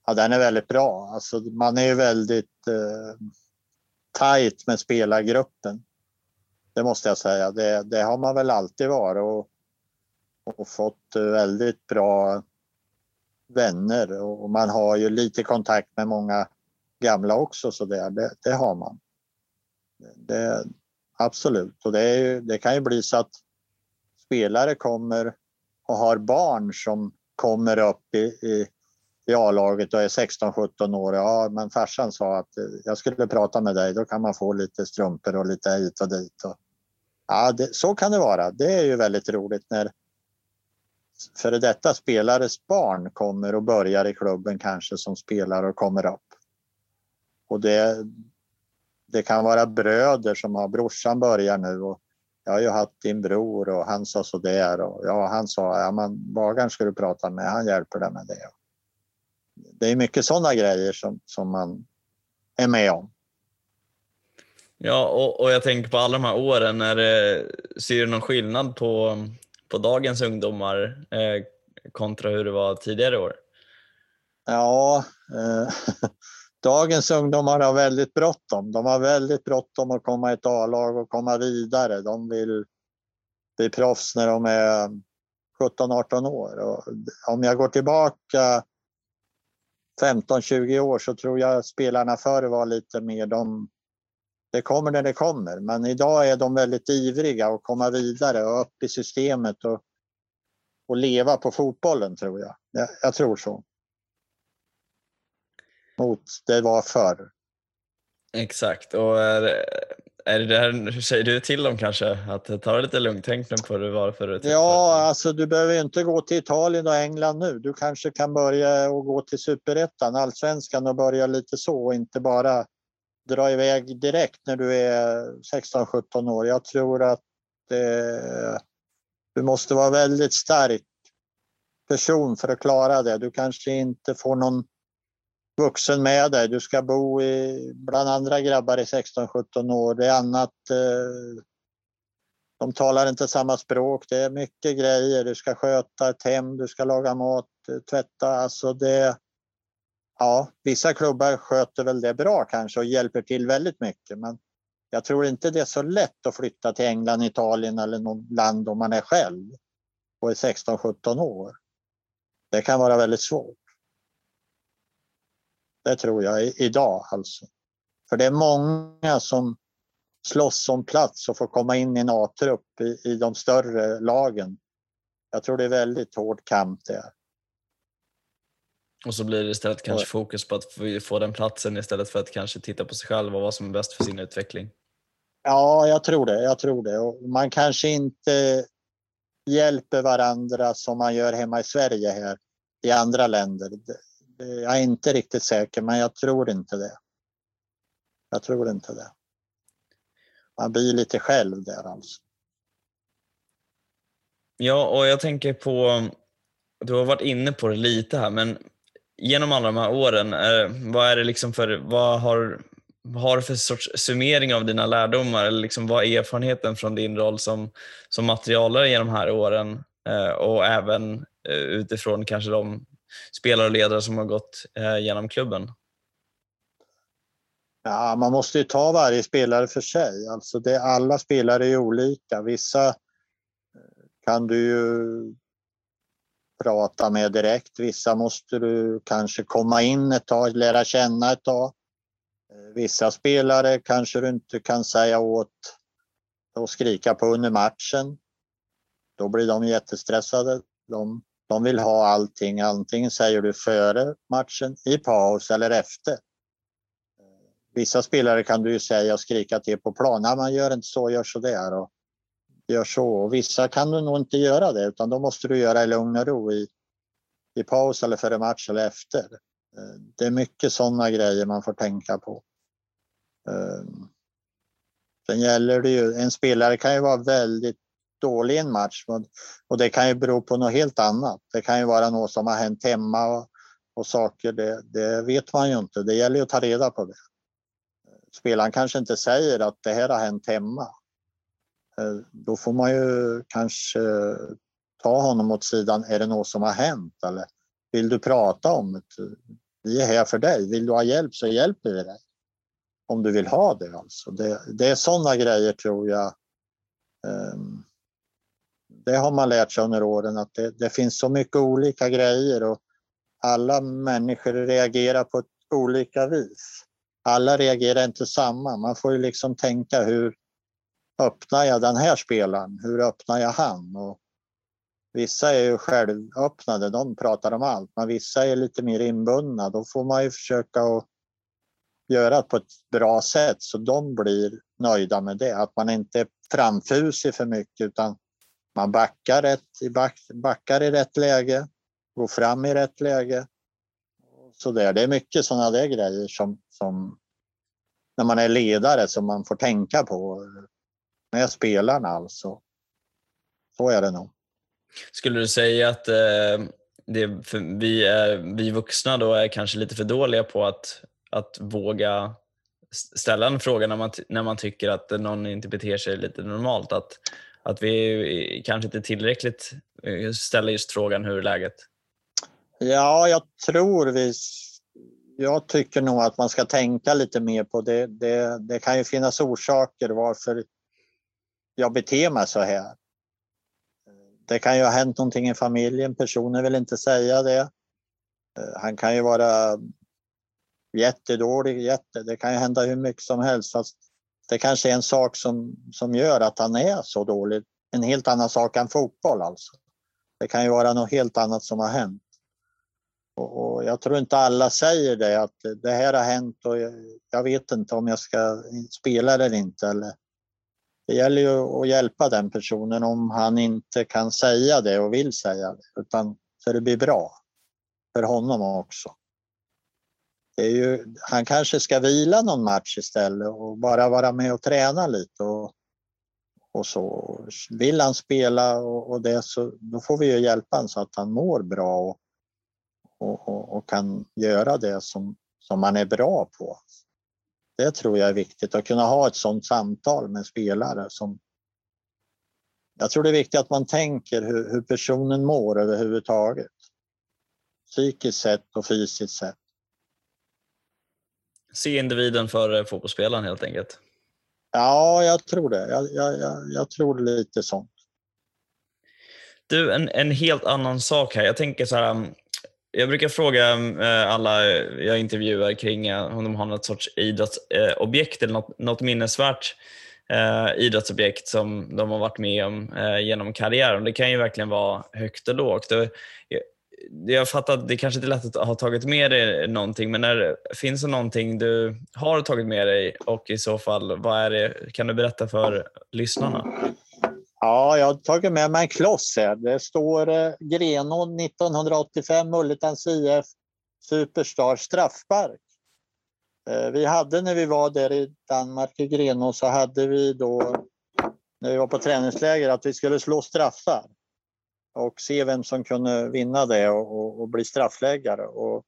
Ja, den är väldigt bra. Alltså, man är ju väldigt eh, tajt med spelargruppen. Det måste jag säga. Det, det har man väl alltid varit och, och fått väldigt bra vänner. Och man har ju lite kontakt med många gamla också. Så det, det, det har man. Det, absolut. Och det, är ju, det kan ju bli så att spelare kommer och har barn som kommer upp i, i i A-laget och är sexton sjutton år. Ja, men farsan sa att jag skulle prata med dig. Då kan man få lite strumpor och lite hit och dit. Och, ja, det, så kan det vara. Det är ju väldigt roligt när före detta spelares barn kommer och börjar i klubben kanske som spelare och kommer upp. Och det, det kan vara bröder som har brorsan börjar nu och jag har ju haft din bror och han sa så där och ja, han sa ja, men bagaren ska du prata med, han hjälper dig med det. Det är mycket sådana grejer som, som man är med om. Ja, och, och jag tänker på alla de här åren, är det, ser du någon skillnad på, på dagens ungdomar eh, kontra hur det var tidigare år? Ja, eh, dagens ungdomar har väldigt bråttom. De har väldigt bråttom att komma i ett A-lag och komma vidare. De vill bli proffs när de är sjutton arton år. Och om jag går tillbaka femton tjugo år så tror jag spelarna förr var lite mer de, det kommer när det kommer. Men idag är de väldigt ivriga att komma vidare och upp i systemet och, och leva på fotbollen tror jag. Jag, jag tror så. Mot det var förr. Exakt, och är, är det där, hur säger du till dem kanske? Att ta det lite lugnt, tänk nu på det var för det. Ja, alltså du behöver inte gå till Italien och England nu. Du kanske kan börja och gå till Superettan, Allsvenskan och börja lite så och inte bara dra iväg direkt när du är sexton sjutton år. Jag tror att eh, du måste vara väldigt stark person för att klara det. Du kanske inte får någon vuxen med dig. Du ska bo i, bland andra grabbar i sexton sjutton år. Det är annat. Eh, de talar inte samma språk. Det är mycket grejer. Du ska sköta ett hem. Du ska laga mat, tvätta. Alltså det, ja, vissa klubbar sköter väl det bra kanske och hjälper till väldigt mycket. Men jag tror inte det är så lätt att flytta till England, Italien eller något land om man är själv och är sexton sjutton år. Det kan vara väldigt svårt. Det tror jag idag alltså. För det är många som slåss om plats och får komma in i en A-trupp i, i de större lagen. Jag tror det är väldigt hård kamp där. Och så blir det istället kanske fokus på att få den platsen istället för att kanske titta på sig själv och vad som är bäst för sin utveckling. Ja, jag tror det. Jag tror det. Och man kanske inte hjälper varandra som man gör hemma i Sverige här i andra länder. Jag är inte riktigt säker, men jag tror inte det. Jag tror inte det. Man blir lite själv där alltså. Ja, och jag tänker på, du har varit inne på det lite här, men genom alla de här åren, är, vad är det liksom för, vad har, vad har du för sorts summering av dina lärdomar? Eller liksom, vad är erfarenheten från din roll som, som materialare genom de här åren? Eh, och även eh, utifrån kanske de spelare och ledare som har gått eh, genom klubben? Ja, man måste ju ta varje spelare för sig. Alltså det, alla spelare är olika. Vissa kan du ju prata med direkt. Vissa måste du kanske komma in ett tag, lära känna ett tag. Vissa spelare kanske du inte kan säga åt och skrika på under matchen. Då blir de jättestressade. De, de vill ha allting. Antingen säger du före matchen, i paus eller efter. Vissa spelare kan du ju säga och skrika till på plan. Nej, man gör inte så, gör så där och gör så. Och vissa kan du nog inte göra det, utan då måste du göra i lugn och ro i, i paus eller före match eller efter. Det är mycket sådana grejer man får tänka på. Sen gäller det ju, en spelare kan ju vara väldigt dålig i en match och det kan ju bero på något helt annat. Det kan ju vara något som har hänt hemma och, och saker, det, det vet man ju inte. Det gäller ju att ta reda på det. Spelaren kanske inte säger att det här har hänt hemma. Då får man ju kanske ta honom åt sidan. Är det något som har hänt? Eller vill du prata om det? vi är här för dig. Vill du ha hjälp så hjälper vi dig. Om du vill ha det alltså. Det, det är sådana grejer tror jag. Um, det har man lärt sig under åren att det, det finns så mycket olika grejer och alla människor reagerar på ett olika vis. Alla reagerar inte samma. Man får ju liksom tänka hur öppnar jag den här spelaren? Hur öppnar jag han? Och vissa är ju självöppnade, de pratar om allt. Men vissa är lite mer inbundna. Då får man ju försöka att göra det på ett bra sätt så de blir nöjda med det. Att man inte är framfusig för mycket utan man backar, rätt, back, backar i rätt läge, går fram i rätt läge. Så där. Det är mycket sådana där grejer som, som när man är ledare som man får tänka på med spelarna alltså. Så är det nog. Skulle du säga att eh, det, för vi, är, vi vuxna då är kanske lite för dåliga på att, att våga ställa en fråga när man, när man tycker att någon inte beter sig lite normalt? Att, att vi kanske inte tillräckligt ställer just frågan hur är läget? Ja, jag tror vi... Jag tycker nog att man ska tänka lite mer på det. Det, det kan ju finnas orsaker varför jag beter mig så här. Det kan ju ha hänt någonting i familjen. Personen vill inte säga det. Han kan ju vara jättedålig. Jätte, det kan ju hända hur mycket som helst. Fast det kanske är en sak som, som gör att han är så dålig. En helt annan sak än fotboll alltså. Det kan ju vara något helt annat som har hänt. Och jag tror inte alla säger det, att det här har hänt och jag vet inte om jag ska spela eller inte. Eller det gäller ju att hjälpa den personen om han inte kan säga det och vill säga det. Utan så det blir bra för honom också. Det är ju, han kanske ska vila någon match istället och bara vara med och träna lite. Och, och så vill han spela och, och det, så då får vi ju hjälpa honom så att han mår bra och Och, och, och kan göra det som, som man är bra på. Det tror jag är viktigt, att kunna ha ett sådant samtal med spelare. Som, jag tror det är viktigt att man tänker hur, hur personen mår överhuvudtaget. Psykiskt sett och fysiskt sett. Se individen för fotbollsspelaren helt enkelt. Ja, jag tror det. Jag, jag, jag, jag tror lite sånt. Du, en, en helt annan sak här. Jag tänker så här... Jag brukar fråga alla jag intervjuar kring om de har något sorts idrottsobjekt eller något, något minnesvärt eh, idrottsobjekt som de har varit med om eh, genom karriären. Det kan ju verkligen vara högt och lågt. Och jag, jag fattar att det kanske inte är lätt att ha tagit med dig någonting, men när, finns det någonting du har tagit med dig och i så fall, vad är det? Kan du berätta för lyssnarna? Ja, jag har tagit med mig en kloss här. Det står eh, Grenå nittonhundraåttiofem, Mulletans I F, Superstar straffspark. Eh, vi hade när vi var där i Danmark i Grenå så hade vi då, när vi var på träningsläger, att vi skulle slå straffar. Och se vem som kunde vinna det och, och, och bli straffläggare. Och,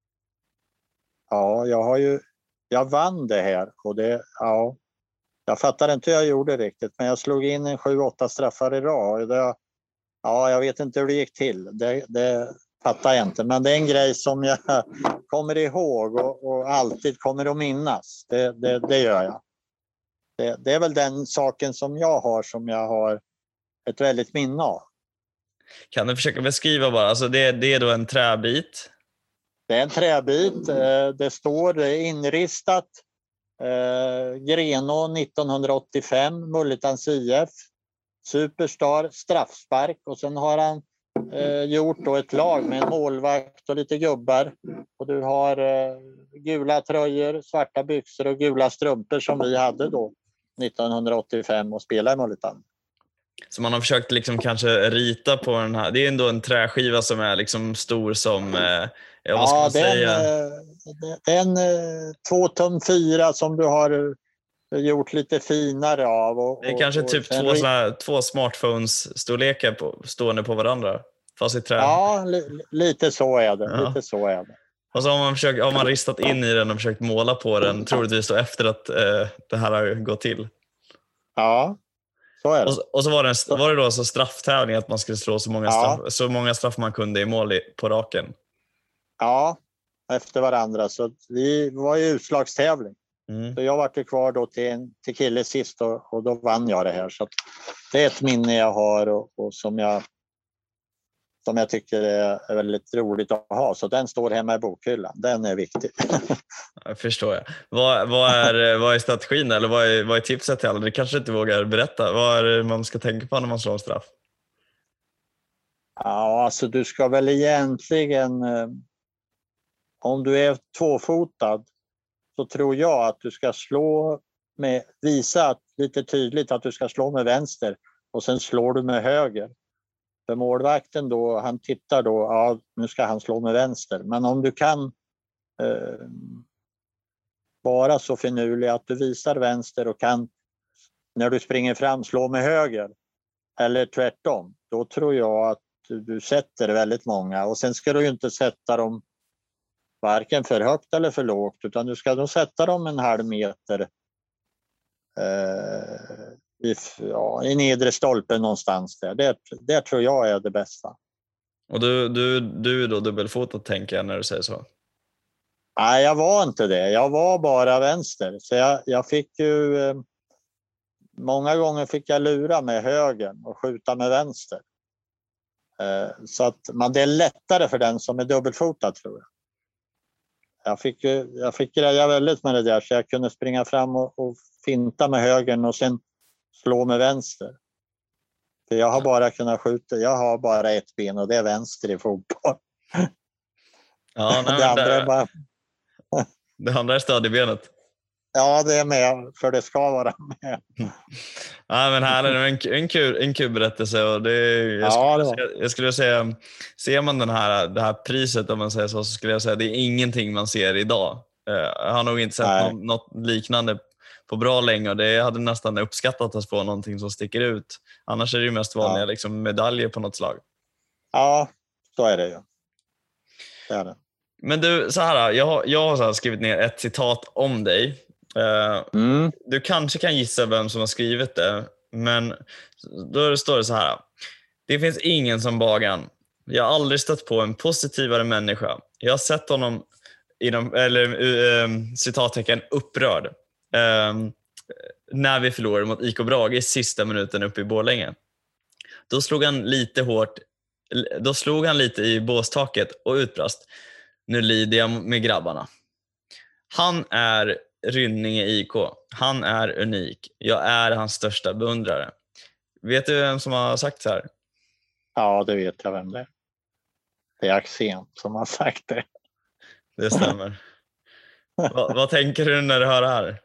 ja, jag har ju, jag vann det här och det, ja. Jag fattar inte hur jag gjorde riktigt, men jag slog in en sju åtta straffar i rad. Det, ja, jag vet inte hur det gick till. Det, det fattar jag inte. Men det är en grej som jag kommer ihåg och, och alltid kommer att minnas. Det, det, det gör jag. Det, det är väl den saken som jag har som jag har ett väldigt minne av. Kan du försöka beskriva bara? Alltså det, det är då en träbit. Det är en träbit. Det står inristat. Eh, Grenå nittonhundraåttiofem, Mulletans I F, Superstar straffspark och sen har han eh, gjort då ett lag med en målvakt och lite gubbar och du har eh, gula tröjor, svarta byxor och gula strumpor som vi hade då nittonhundraåttiofem och spelade i Mulletan. Så man har försökt liksom kanske rita på den här, det är ändå en träskiva som är liksom stor som eh, ja, vad ska ja, man den, säga? Eh, den eh, två tum fyra som du har gjort lite finare av. Och, det är kanske och, typ och två, såna, två smartphones-storlekar på, stående på varandra. Fast i trä. Ja, li, lite så är det. Ja. Lite så är det. Och så har man, försökt, har man ristat in i den och försökt måla på den, troligtvis då efter att eh, det här har gått till. Ja, så är det. Och, och så var det, en, var det då så strafftävling att man skulle slå så många, ja. straff, så många straff man kunde i mål i, på raken. Ja, efter varandra. Så vi var ju utslagstävling. Mm. Så jag var ju kvar då till, en, till kille sist och, och då vann jag det här. Så att det är ett minne jag har och, och som, jag, som jag tycker är, är väldigt roligt att ha. Så den står hemma i bokhyllan. Den är viktig. Jag förstår jag. Vad, vad, är, vad är strategin eller vad är, vad är tipset till alla? Du kanske inte vågar berätta. Vad är det man ska tänka på när man slår en straff? Ja, alltså du ska väl egentligen... Eh, om du är tvåfotad så tror jag att du ska slå med... Visa att, lite tydligt att du ska slå med vänster och sen slår du med höger. För målvakten då, han tittar då, ja nu ska han slå med vänster. Men om du kan eh, vara så finurlig att du visar vänster och kan när du springer fram slå med höger eller tvärtom, då tror jag att du sätter väldigt många. Och sen ska du ju inte sätta dem varken för högt eller för lågt, utan du ska då sätta dem en halv meter eh, i, ja, i nedre stolpen någonstans där. Det, det tror jag är det bästa. Och du, du, du är då dubbelfotad tänker jag när du säger så. Nej, jag var inte det. Jag var bara vänster. Så jag, jag fick ju... Eh, många gånger fick jag lura med högern och skjuta med vänster. Eh, så att man, det är lättare för den som är dubbelfotad tror jag. Jag fick, jag fick greja väldigt med det där så jag kunde springa fram och, och finta med högern och sen slå med vänster. För jag har bara kunnat skjuta, jag har bara ett ben och det är vänster i fotboll. Ja, nej, det, andra det, är bara... det andra är stödjebenet. Ja, det är med, för det ska vara med. Ja, men här är en, en, kul, en kul berättelse. Och det, jag, Ja, skulle, det jag skulle säga, ser man den här, det här priset om man säger så, så skulle jag säga det är ingenting man ser idag. Jag har nog inte sett något, något liknande på bra länge och det hade nästan uppskattat att få någonting som sticker ut. Annars är det ju mest vanliga ja. liksom, medaljer på något slag. Ja, så är det ju. Det är det. Men du, så här, jag har, jag har så här skrivit ner ett citat om dig. Uh, Mm. Du kanske kan gissa vem som har skrivit det, men då står det så här. Det finns ingen som Bagan. Jag har aldrig stött på en positivare människa. Jag har sett honom inom, eller uh, citattecken upprörd uh, när vi förlorade mot I K Brage i sista minuten uppe i Borlänge. Då slog han lite hårt då slog han lite i båstaket och utbrast: nu lider jag med grabbarna. Han är Rynninge I K. Han är unik. Jag är hans största beundrare. Vet du vem som har sagt så här? Ja, det vet jag vem det är. Det är Axén som har sagt det. Det stämmer. Va, vad tänker du när du hör det här?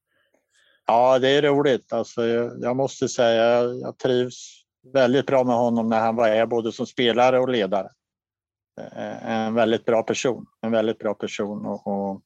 Ja, det är roligt. Alltså, jag, jag måste säga jag, jag trivs väldigt bra med honom när han var här, både som spelare och ledare. En väldigt bra person. En väldigt bra person och, och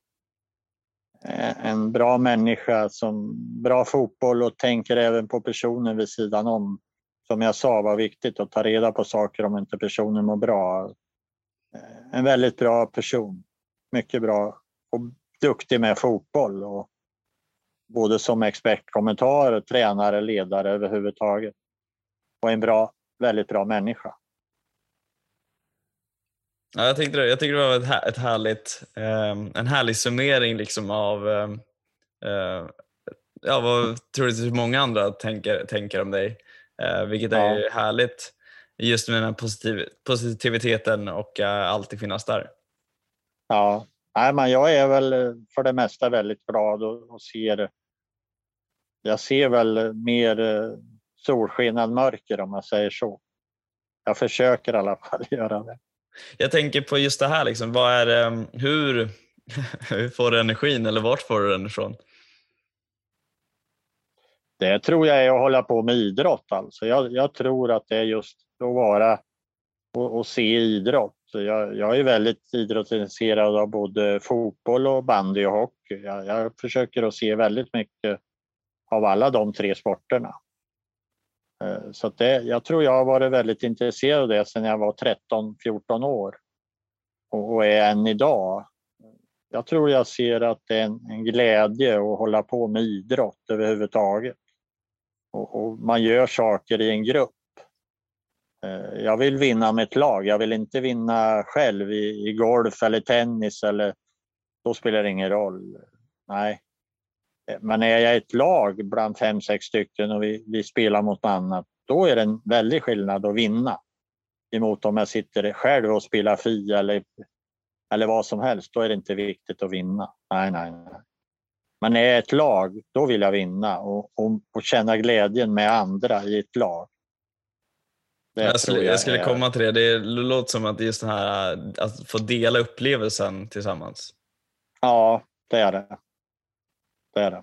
en bra människa som bra fotboll och tänker även på personen vid sidan om. Som jag sa var viktigt att ta reda på saker om inte personen mår bra. En väldigt bra person. Mycket bra och duktig med fotboll och både som expertkommentar, tränare, ledare överhuvudtaget. Och en bra, väldigt bra människa. Ja, jag tyckte det, jag tyckte det var ett, här, ett härligt, um, en härlig summering liksom av um, uh, ja, vad troligtvis många andra tänker, tänker om dig. Uh, vilket ja. är härligt just med den här positiv, positiviteten och uh, alltid finnas där. Ja, nej, men jag är väl för det mesta väldigt glad och, och ser jag ser väl mer uh, solsken än mörker om jag säger så. Jag försöker i alla fall göra det. Jag tänker på just det här, liksom, vad är, um, hur, hur får du energin eller vart får du den ifrån? Det tror jag är att hålla på med idrott. Alltså. Jag, jag tror att det är just att vara och, och se idrott. Jag, jag är väldigt idrottsintresserad av både fotboll och bandy och hockey. Jag, jag försöker att se väldigt mycket av alla de tre sporterna. Så att det, jag tror jag har varit väldigt intresserad av det sedan jag var tretton fjorton år. Och, och är än idag. Jag tror jag ser att det är en, en glädje att hålla på med idrott överhuvudtaget. Och, och man gör saker i en grupp. Jag vill vinna med ett lag. Jag vill inte vinna själv i, i golf eller tennis. Eller, då spelar det ingen roll. Nej. Men är jag ett lag bland fem, sex stycken och vi, vi spelar mot annat, då är det en väldig skillnad att vinna. Emot om jag sitter själv och spelar fri eller, eller vad som helst, då är det inte viktigt att vinna. Nej, nej, nej. Men är jag ett lag, då vill jag vinna och, och, och känna glädjen med andra i ett lag. Det jag skulle, jag, jag skulle är... komma till det. Det låter som att just det här att få dela upplevelsen tillsammans. Ja, det är det. Det är det.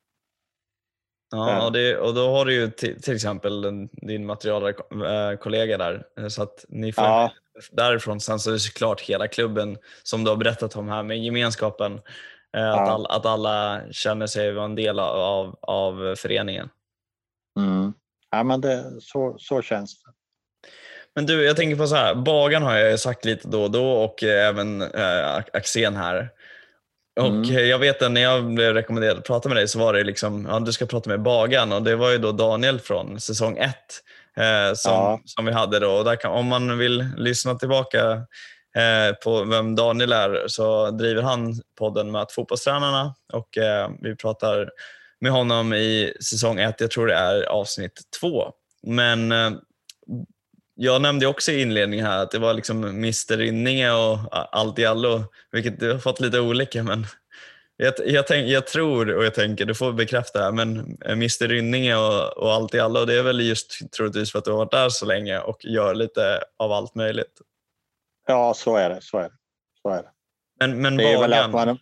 Ja, och, det, och då har du ju till, till exempel din materialkollega där, så att ni får ja. Därifrån. Sen så är det såklart hela klubben som du har berättat om här med gemenskapen, att, ja. all, att alla känner sig vara en del av, av föreningen. Mm. Ja, men det, så, så känns det. Men du, jag tänker på så här, Bagan har jag sagt lite då och då och även äh, Axén här. Och mm. jag vet att när jag blev rekommenderad att prata med dig så var det liksom, ja, du ska prata med Bagan, och det var ju då Daniel från säsong ett eh, som, ja. som vi hade då. Och där kan, om man vill lyssna tillbaka eh, på vem Daniel är, så driver han podden med fotbollstränarna, och eh, vi pratar med honom i säsong ett, jag tror det är avsnitt två. Men eh, jag nämnde också i inledningen här att det var liksom mister Rynninge och allt i allo, vilket du har fått lite olika, men jag, jag, tänk, jag tror och jag tänker, du får bekräfta det här, men mister Rynninge och, och allt i allo, det är väl just troligtvis för att du har varit där så länge och gör lite av allt möjligt. Ja, så är det, så är det. Så är det. Men, men det Bagan... Man,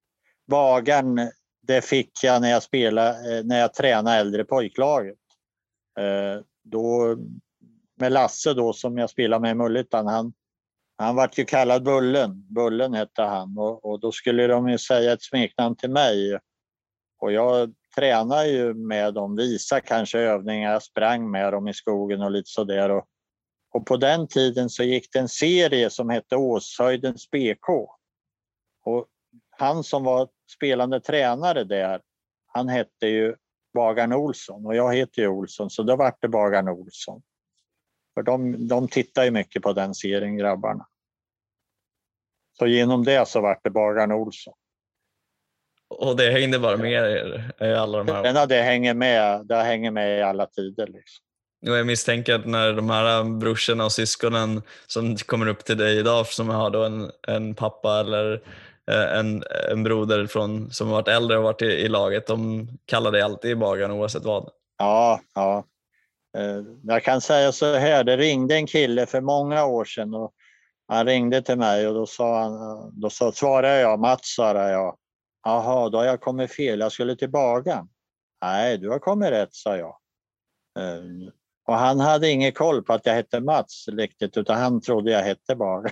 Bagan, det fick jag när jag spelade, när jag tränade äldre pojklaget. Eh, då med Lasse då, som jag spelade med i Mullitan, han, han var ju kallad Bullen. Bullen hette han, och, och då skulle de ju säga ett smeknamn till mig. Och jag tränade ju med dem, visa kanske övningar, jag sprang med dem i skogen och lite sådär. Och, och på den tiden så gick det en serie som hette Åshöjdens B K. Och han som var spelande tränare där, han hette ju Bagan Olsson, och jag heter ju Olsson, så då var det Bagan Olsson. För de, de tittar ju mycket på den serien, grabbarna. Så genom det så var det Bagan Olsson. Och det hängde bara med i alla de här... Den, det hänger med, det hänger med i alla tider liksom. Och jag misstänker att när de här brorsorna och syskonen som kommer upp till dig idag, som har då en, en pappa eller en, en broder från, som har varit äldre och varit i, i laget, de kallar dig alltid Bagan oavsett vad. Ja, ja. Jag kan säga så här, det ringde en kille för många år sedan och han ringde till mig och då sa han, då sa, svarade jag, Mats, sa jag. Jaha, då har jag kommit fel, jag skulle till Bagan. Nej, du har kommit rätt, sa jag. Och han hade ingen koll på att jag hette Mats riktigt, utan han trodde jag hette Bagan.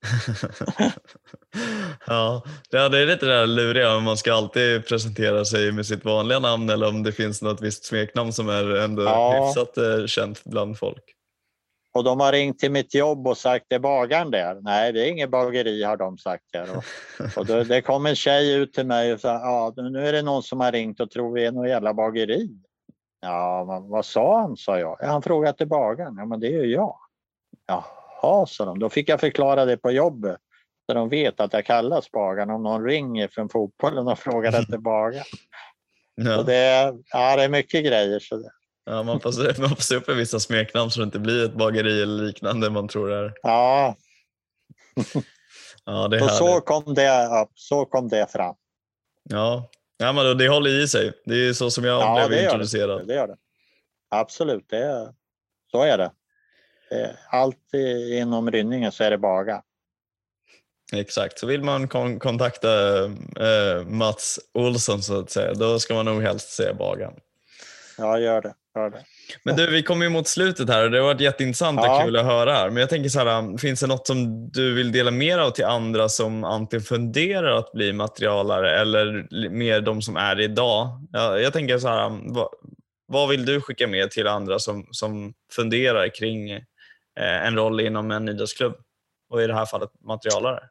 Ja, det är lite där luriga om man ska alltid presentera sig med sitt vanliga namn eller om det finns något visst smeknamn som är ändå ja. hyfsat eh, känt bland folk. Och de har ringt till mitt jobb och sagt, det är Bagan där. Nej, det är ingen bageri, har de sagt här. Och, och då, det kom en tjej ut till mig och sa, ja, nu är det någon som har ringt och tror vi är någon jävla bageri. Ja, men vad sa han, sa jag. Ja, han frågade till Bagan. Ja, men det är ju jag. Jaha, sa de. Då fick jag förklara det på jobbet. Så de vet att jag kallas Bagan om någon ringer från fotbollen och frågar efter Bagan. Ja. Det, är, ja, det är mycket grejer. Så det. Ja, man får, man får se upp med vissa smeknamn så det inte blir ett bageri eller liknande man tror det är. Ja. Ja, det är så, så, kom det upp, så kom det fram. Ja, ja men det håller i sig. Det är så som jag ja, blev det introducerad. Det, det gör det. Absolut, det är, så är det. Allt inom Rynningen så är det Bagan. Exakt, så vill man kon- kontakta eh, Mats Olsson så att säga, då ska man nog helst säga Bagan. Ja, gör det, gör det. Men du, vi kommer ju mot slutet här och det har varit jätteintressant och ja. kul att höra här. Men jag tänker så här, finns det något som du vill dela mer av till andra som antingen funderar att bli materialare eller mer de som är idag? Jag, jag tänker så här, vad, vad vill du skicka med till andra som, som funderar kring eh, en roll inom en idrottsklubb? Och i det här fallet materialare?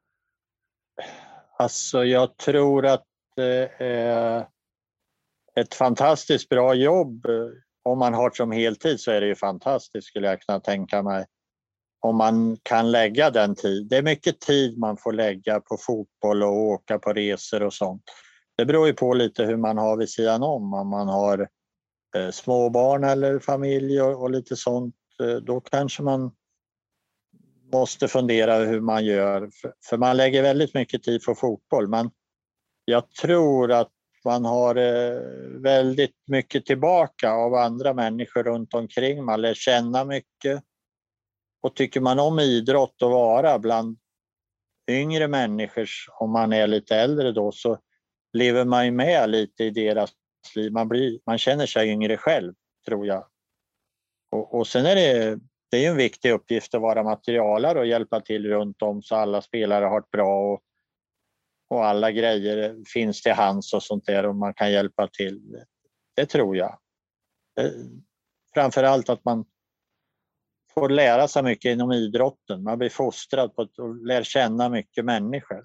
Alltså jag tror att det är ett fantastiskt bra jobb om man har som heltid så är det ju fantastiskt, skulle jag kunna tänka mig. Om man kan lägga den tid. Det är mycket tid man får lägga på fotboll och åka på resor och sånt. Det beror ju på lite hur man har vid sidan om. Om man har eh, småbarn eller familj och, och lite sånt. Eh, då kanske man måste fundera hur man gör. För, för man lägger väldigt mycket tid på fotboll. Men jag tror att man har eh, väldigt mycket tillbaka av andra människor runt omkring. Man lär känna mycket. Och tycker man om idrott och vara bland yngre människor, om man är lite äldre då, så lever man ju med lite i deras liv. Man, blir, man känner sig yngre själv, tror jag. Och, och sen är det, det är ju en viktig uppgift att vara materialare och hjälpa till runt om så alla spelare har ett bra och, och alla grejer finns till hands och sånt där och man kan hjälpa till. Det tror jag. Det, framförallt att man får lära sig mycket inom idrotten. Man blir fostrad på att lära känna mycket människor.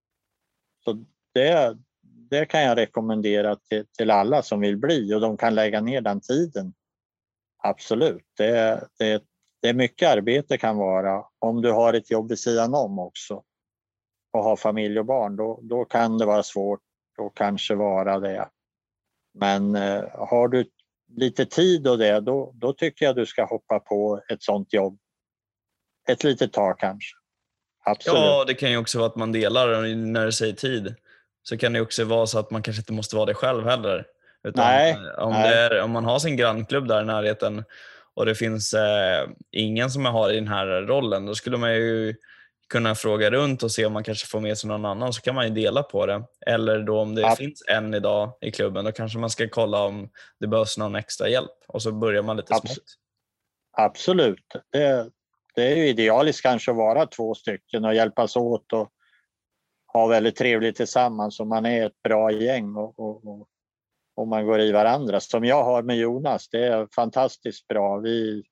Så det, det kan jag rekommendera till, till alla som vill bli och de kan lägga ner den tiden. Absolut. Det, det, det är mycket arbete kan vara. Om du har ett jobb vid sidan om också och har familj och barn, då, då kan det vara svårt att kanske vara det. Men eh, har du lite tid och det, då, då tycker jag du ska hoppa på ett sånt jobb. Ett litet tag kanske. Absolut. Ja, det kan ju också vara att man delar när du säger tid. Så kan det också vara så att man kanske inte måste vara det själv heller. Utan nej, om, nej. Det är, om man har sin grannklubb där i närheten och det finns eh, ingen som har i den här rollen, då skulle man ju kunna fråga runt och se om man kanske får med sig någon annan, så kan man ju dela på det. Eller då om det Ab- finns en idag i klubben, då kanske man ska kolla om det behövs någon extra hjälp. Och så börjar man lite Abs- smått. Absolut. Det, det är ju idealiskt kanske att vara två stycken och hjälpas åt och ha väldigt trevligt tillsammans så man är ett bra gäng och, och, och, och man går i varandra. Som jag har med Jonas, det är fantastiskt bra. Vi,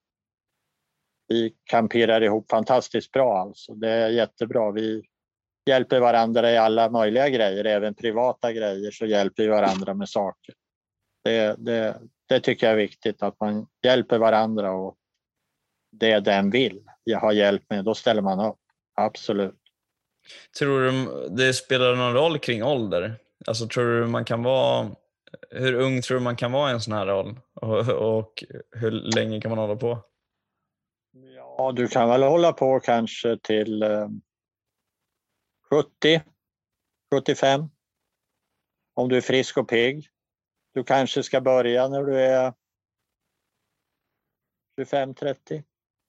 vi kamperar ihop fantastiskt bra alltså. Det är jättebra. Vi hjälper varandra i alla möjliga grejer, även privata grejer så hjälper vi varandra med saker. Det, det, det tycker jag är viktigt, att man hjälper varandra och det den vill jag har hjälp med, då ställer man upp. Absolut. Tror du det spelar någon roll kring ålder? Alltså tror du man kan vara, hur ung tror du man kan vara i en sån här roll? Och, och hur länge kan man hålla på? Ja, du kan väl hålla på kanske till eh, sjuttio, sjuttiofem. Om du är frisk och pigg. Du kanske ska börja när du är tjugofem trettio.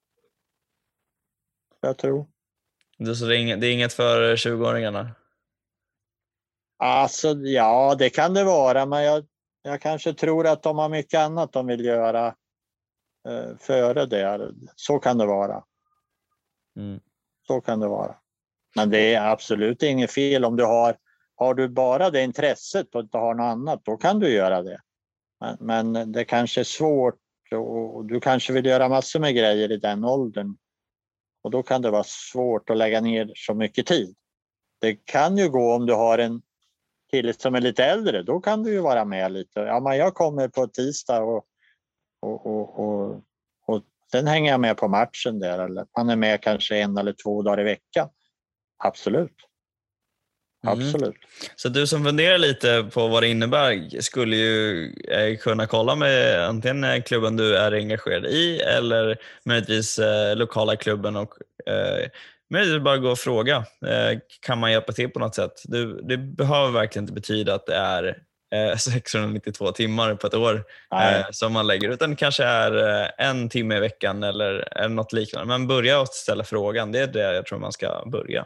Jag tror. Det, så det, är inget, det är inget för tjugoåringarna? Alltså, ja, det kan det vara. Men jag, jag kanske tror att de har mycket annat de vill göra eh, före det. Så kan det vara. Mm. Så kan det vara. Men det är absolut inget fel om du har, har du bara det intresset och inte har något annat, då kan du göra det. Men, men det kanske är svårt och du kanske vill göra massor med grejer i den åldern. Och då kan det vara svårt att lägga ner så mycket tid. Det kan ju gå om du har en kille som är lite äldre, då kan du ju vara med lite. Ja, men jag kommer på tisdag och, och, och, och, och sen hänger jag med på matchen där. Eller man är med kanske en eller två dagar i veckan. Absolut. Absolut. Mm. Så du som funderar lite på vad det innebär skulle ju eh, kunna kolla med antingen klubben du är engagerad i eller möjligtvis eh, lokala klubben och eh, möjligtvis bara gå och fråga. Eh, kan man hjälpa till på något sätt? Du, det behöver verkligen inte betyda att det är eh, sexhundranittiotvå timmar på ett år eh, som man lägger, utan det kanske är eh, en timme i veckan eller, eller något liknande. Men börja att ställa frågan, det är det jag tror man ska börja.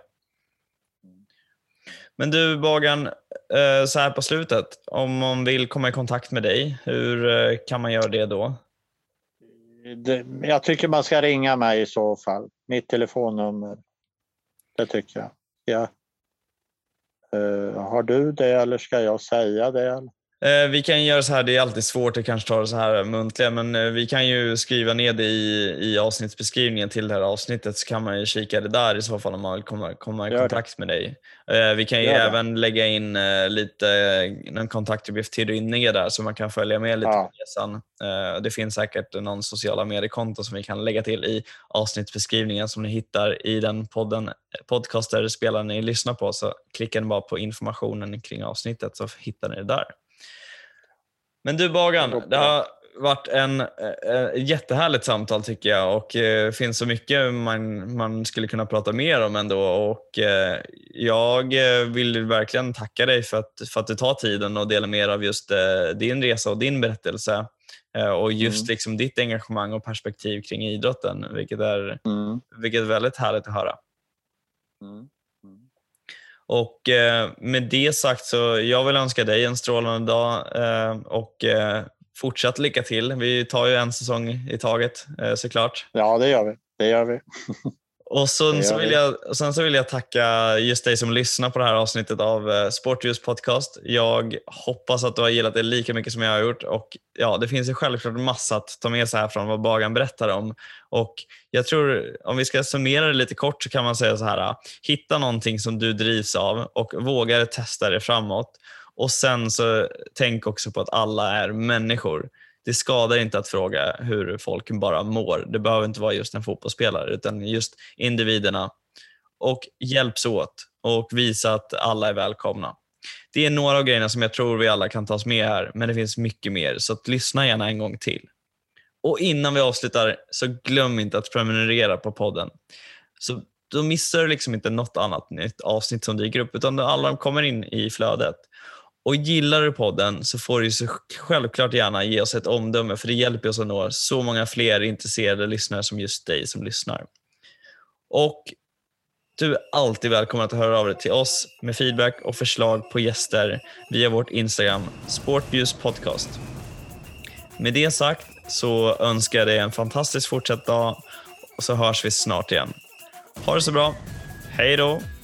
Men du Bagan, så här på slutet, om man vill komma i kontakt med dig, hur kan man göra det då? Jag tycker man ska ringa mig i så fall. Mitt telefonnummer. Det tycker jag. Ja. Uh, har du det eller ska jag säga det? Eh, vi kan göra så här, det är alltid svårt att kanske ta det så här muntliga, men eh, vi kan ju skriva ner det i, i avsnittsbeskrivningen till det här avsnittet, så kan man ju kika det där i så fall om man vill komma, komma i Gör kontakt med dig. Eh, vi kan ju Gör det. även lägga in eh, lite eh, en kontaktuppgift till Rynninge där, så man kan följa med lite Ja. på resan. Eh, det finns säkert någon sociala mediekonto som vi kan lägga till i avsnittsbeskrivningen som ni hittar i den podden, podcaster spelaren ni lyssnar på, så klicka bara på informationen kring avsnittet så hittar ni det där. Men du Bagan, det har varit en äh, jättehärligt samtal tycker jag, och det äh, finns så mycket man, man skulle kunna prata mer om ändå, och äh, jag vill verkligen tacka dig för att, för att du tar tiden och delar mer av just äh, din resa och din berättelse äh, och just mm. liksom ditt engagemang och perspektiv kring idrotten, vilket är, mm. vilket är väldigt härligt att höra. Mm. Och eh, med det sagt så jag vill önska dig en strålande dag eh, och eh, fortsatt lycka till. Vi tar ju en säsong i taget eh, såklart. Ja, det gör vi. Det gör vi. Och sen så, vill jag, sen så vill jag tacka just dig som lyssnar på det här avsnittet av eh, Sportljus podcast. Jag hoppas att du har gillat det lika mycket som jag har gjort, och ja, det finns ju självklart massa att ta med sig här från vad Bagan berättar om. Och jag tror, om vi ska summera det lite kort, så kan man säga så här: hitta någonting som du drivs av och våga testa det framåt. Och sen så tänk också på att alla är människor. Det skadar inte att fråga hur folk bara mår. Det behöver inte vara just en fotbollsspelare, utan just individerna. Och hjälps åt och visa att alla är välkomna. Det är några av grejerna som jag tror vi alla kan ta oss med här, men det finns mycket mer, så att lyssna gärna en gång till. Och innan vi avslutar, så glöm inte att prenumerera på podden. Så då missar du liksom inte något annat nytt avsnitt som dyker upp, utan alla kommer in i flödet. Och gillar du podden så får du så självklart gärna ge oss ett omdöme, för det hjälper oss att nå så många fler intresserade lyssnare som just dig som lyssnar. Och du är alltid välkommen att höra av dig till oss med feedback och förslag på gäster via vårt Instagram, Sportljus podcast. Med det sagt så önskar jag dig en fantastisk fortsatt dag, och så hörs vi snart igen. Ha det så bra. Hej då!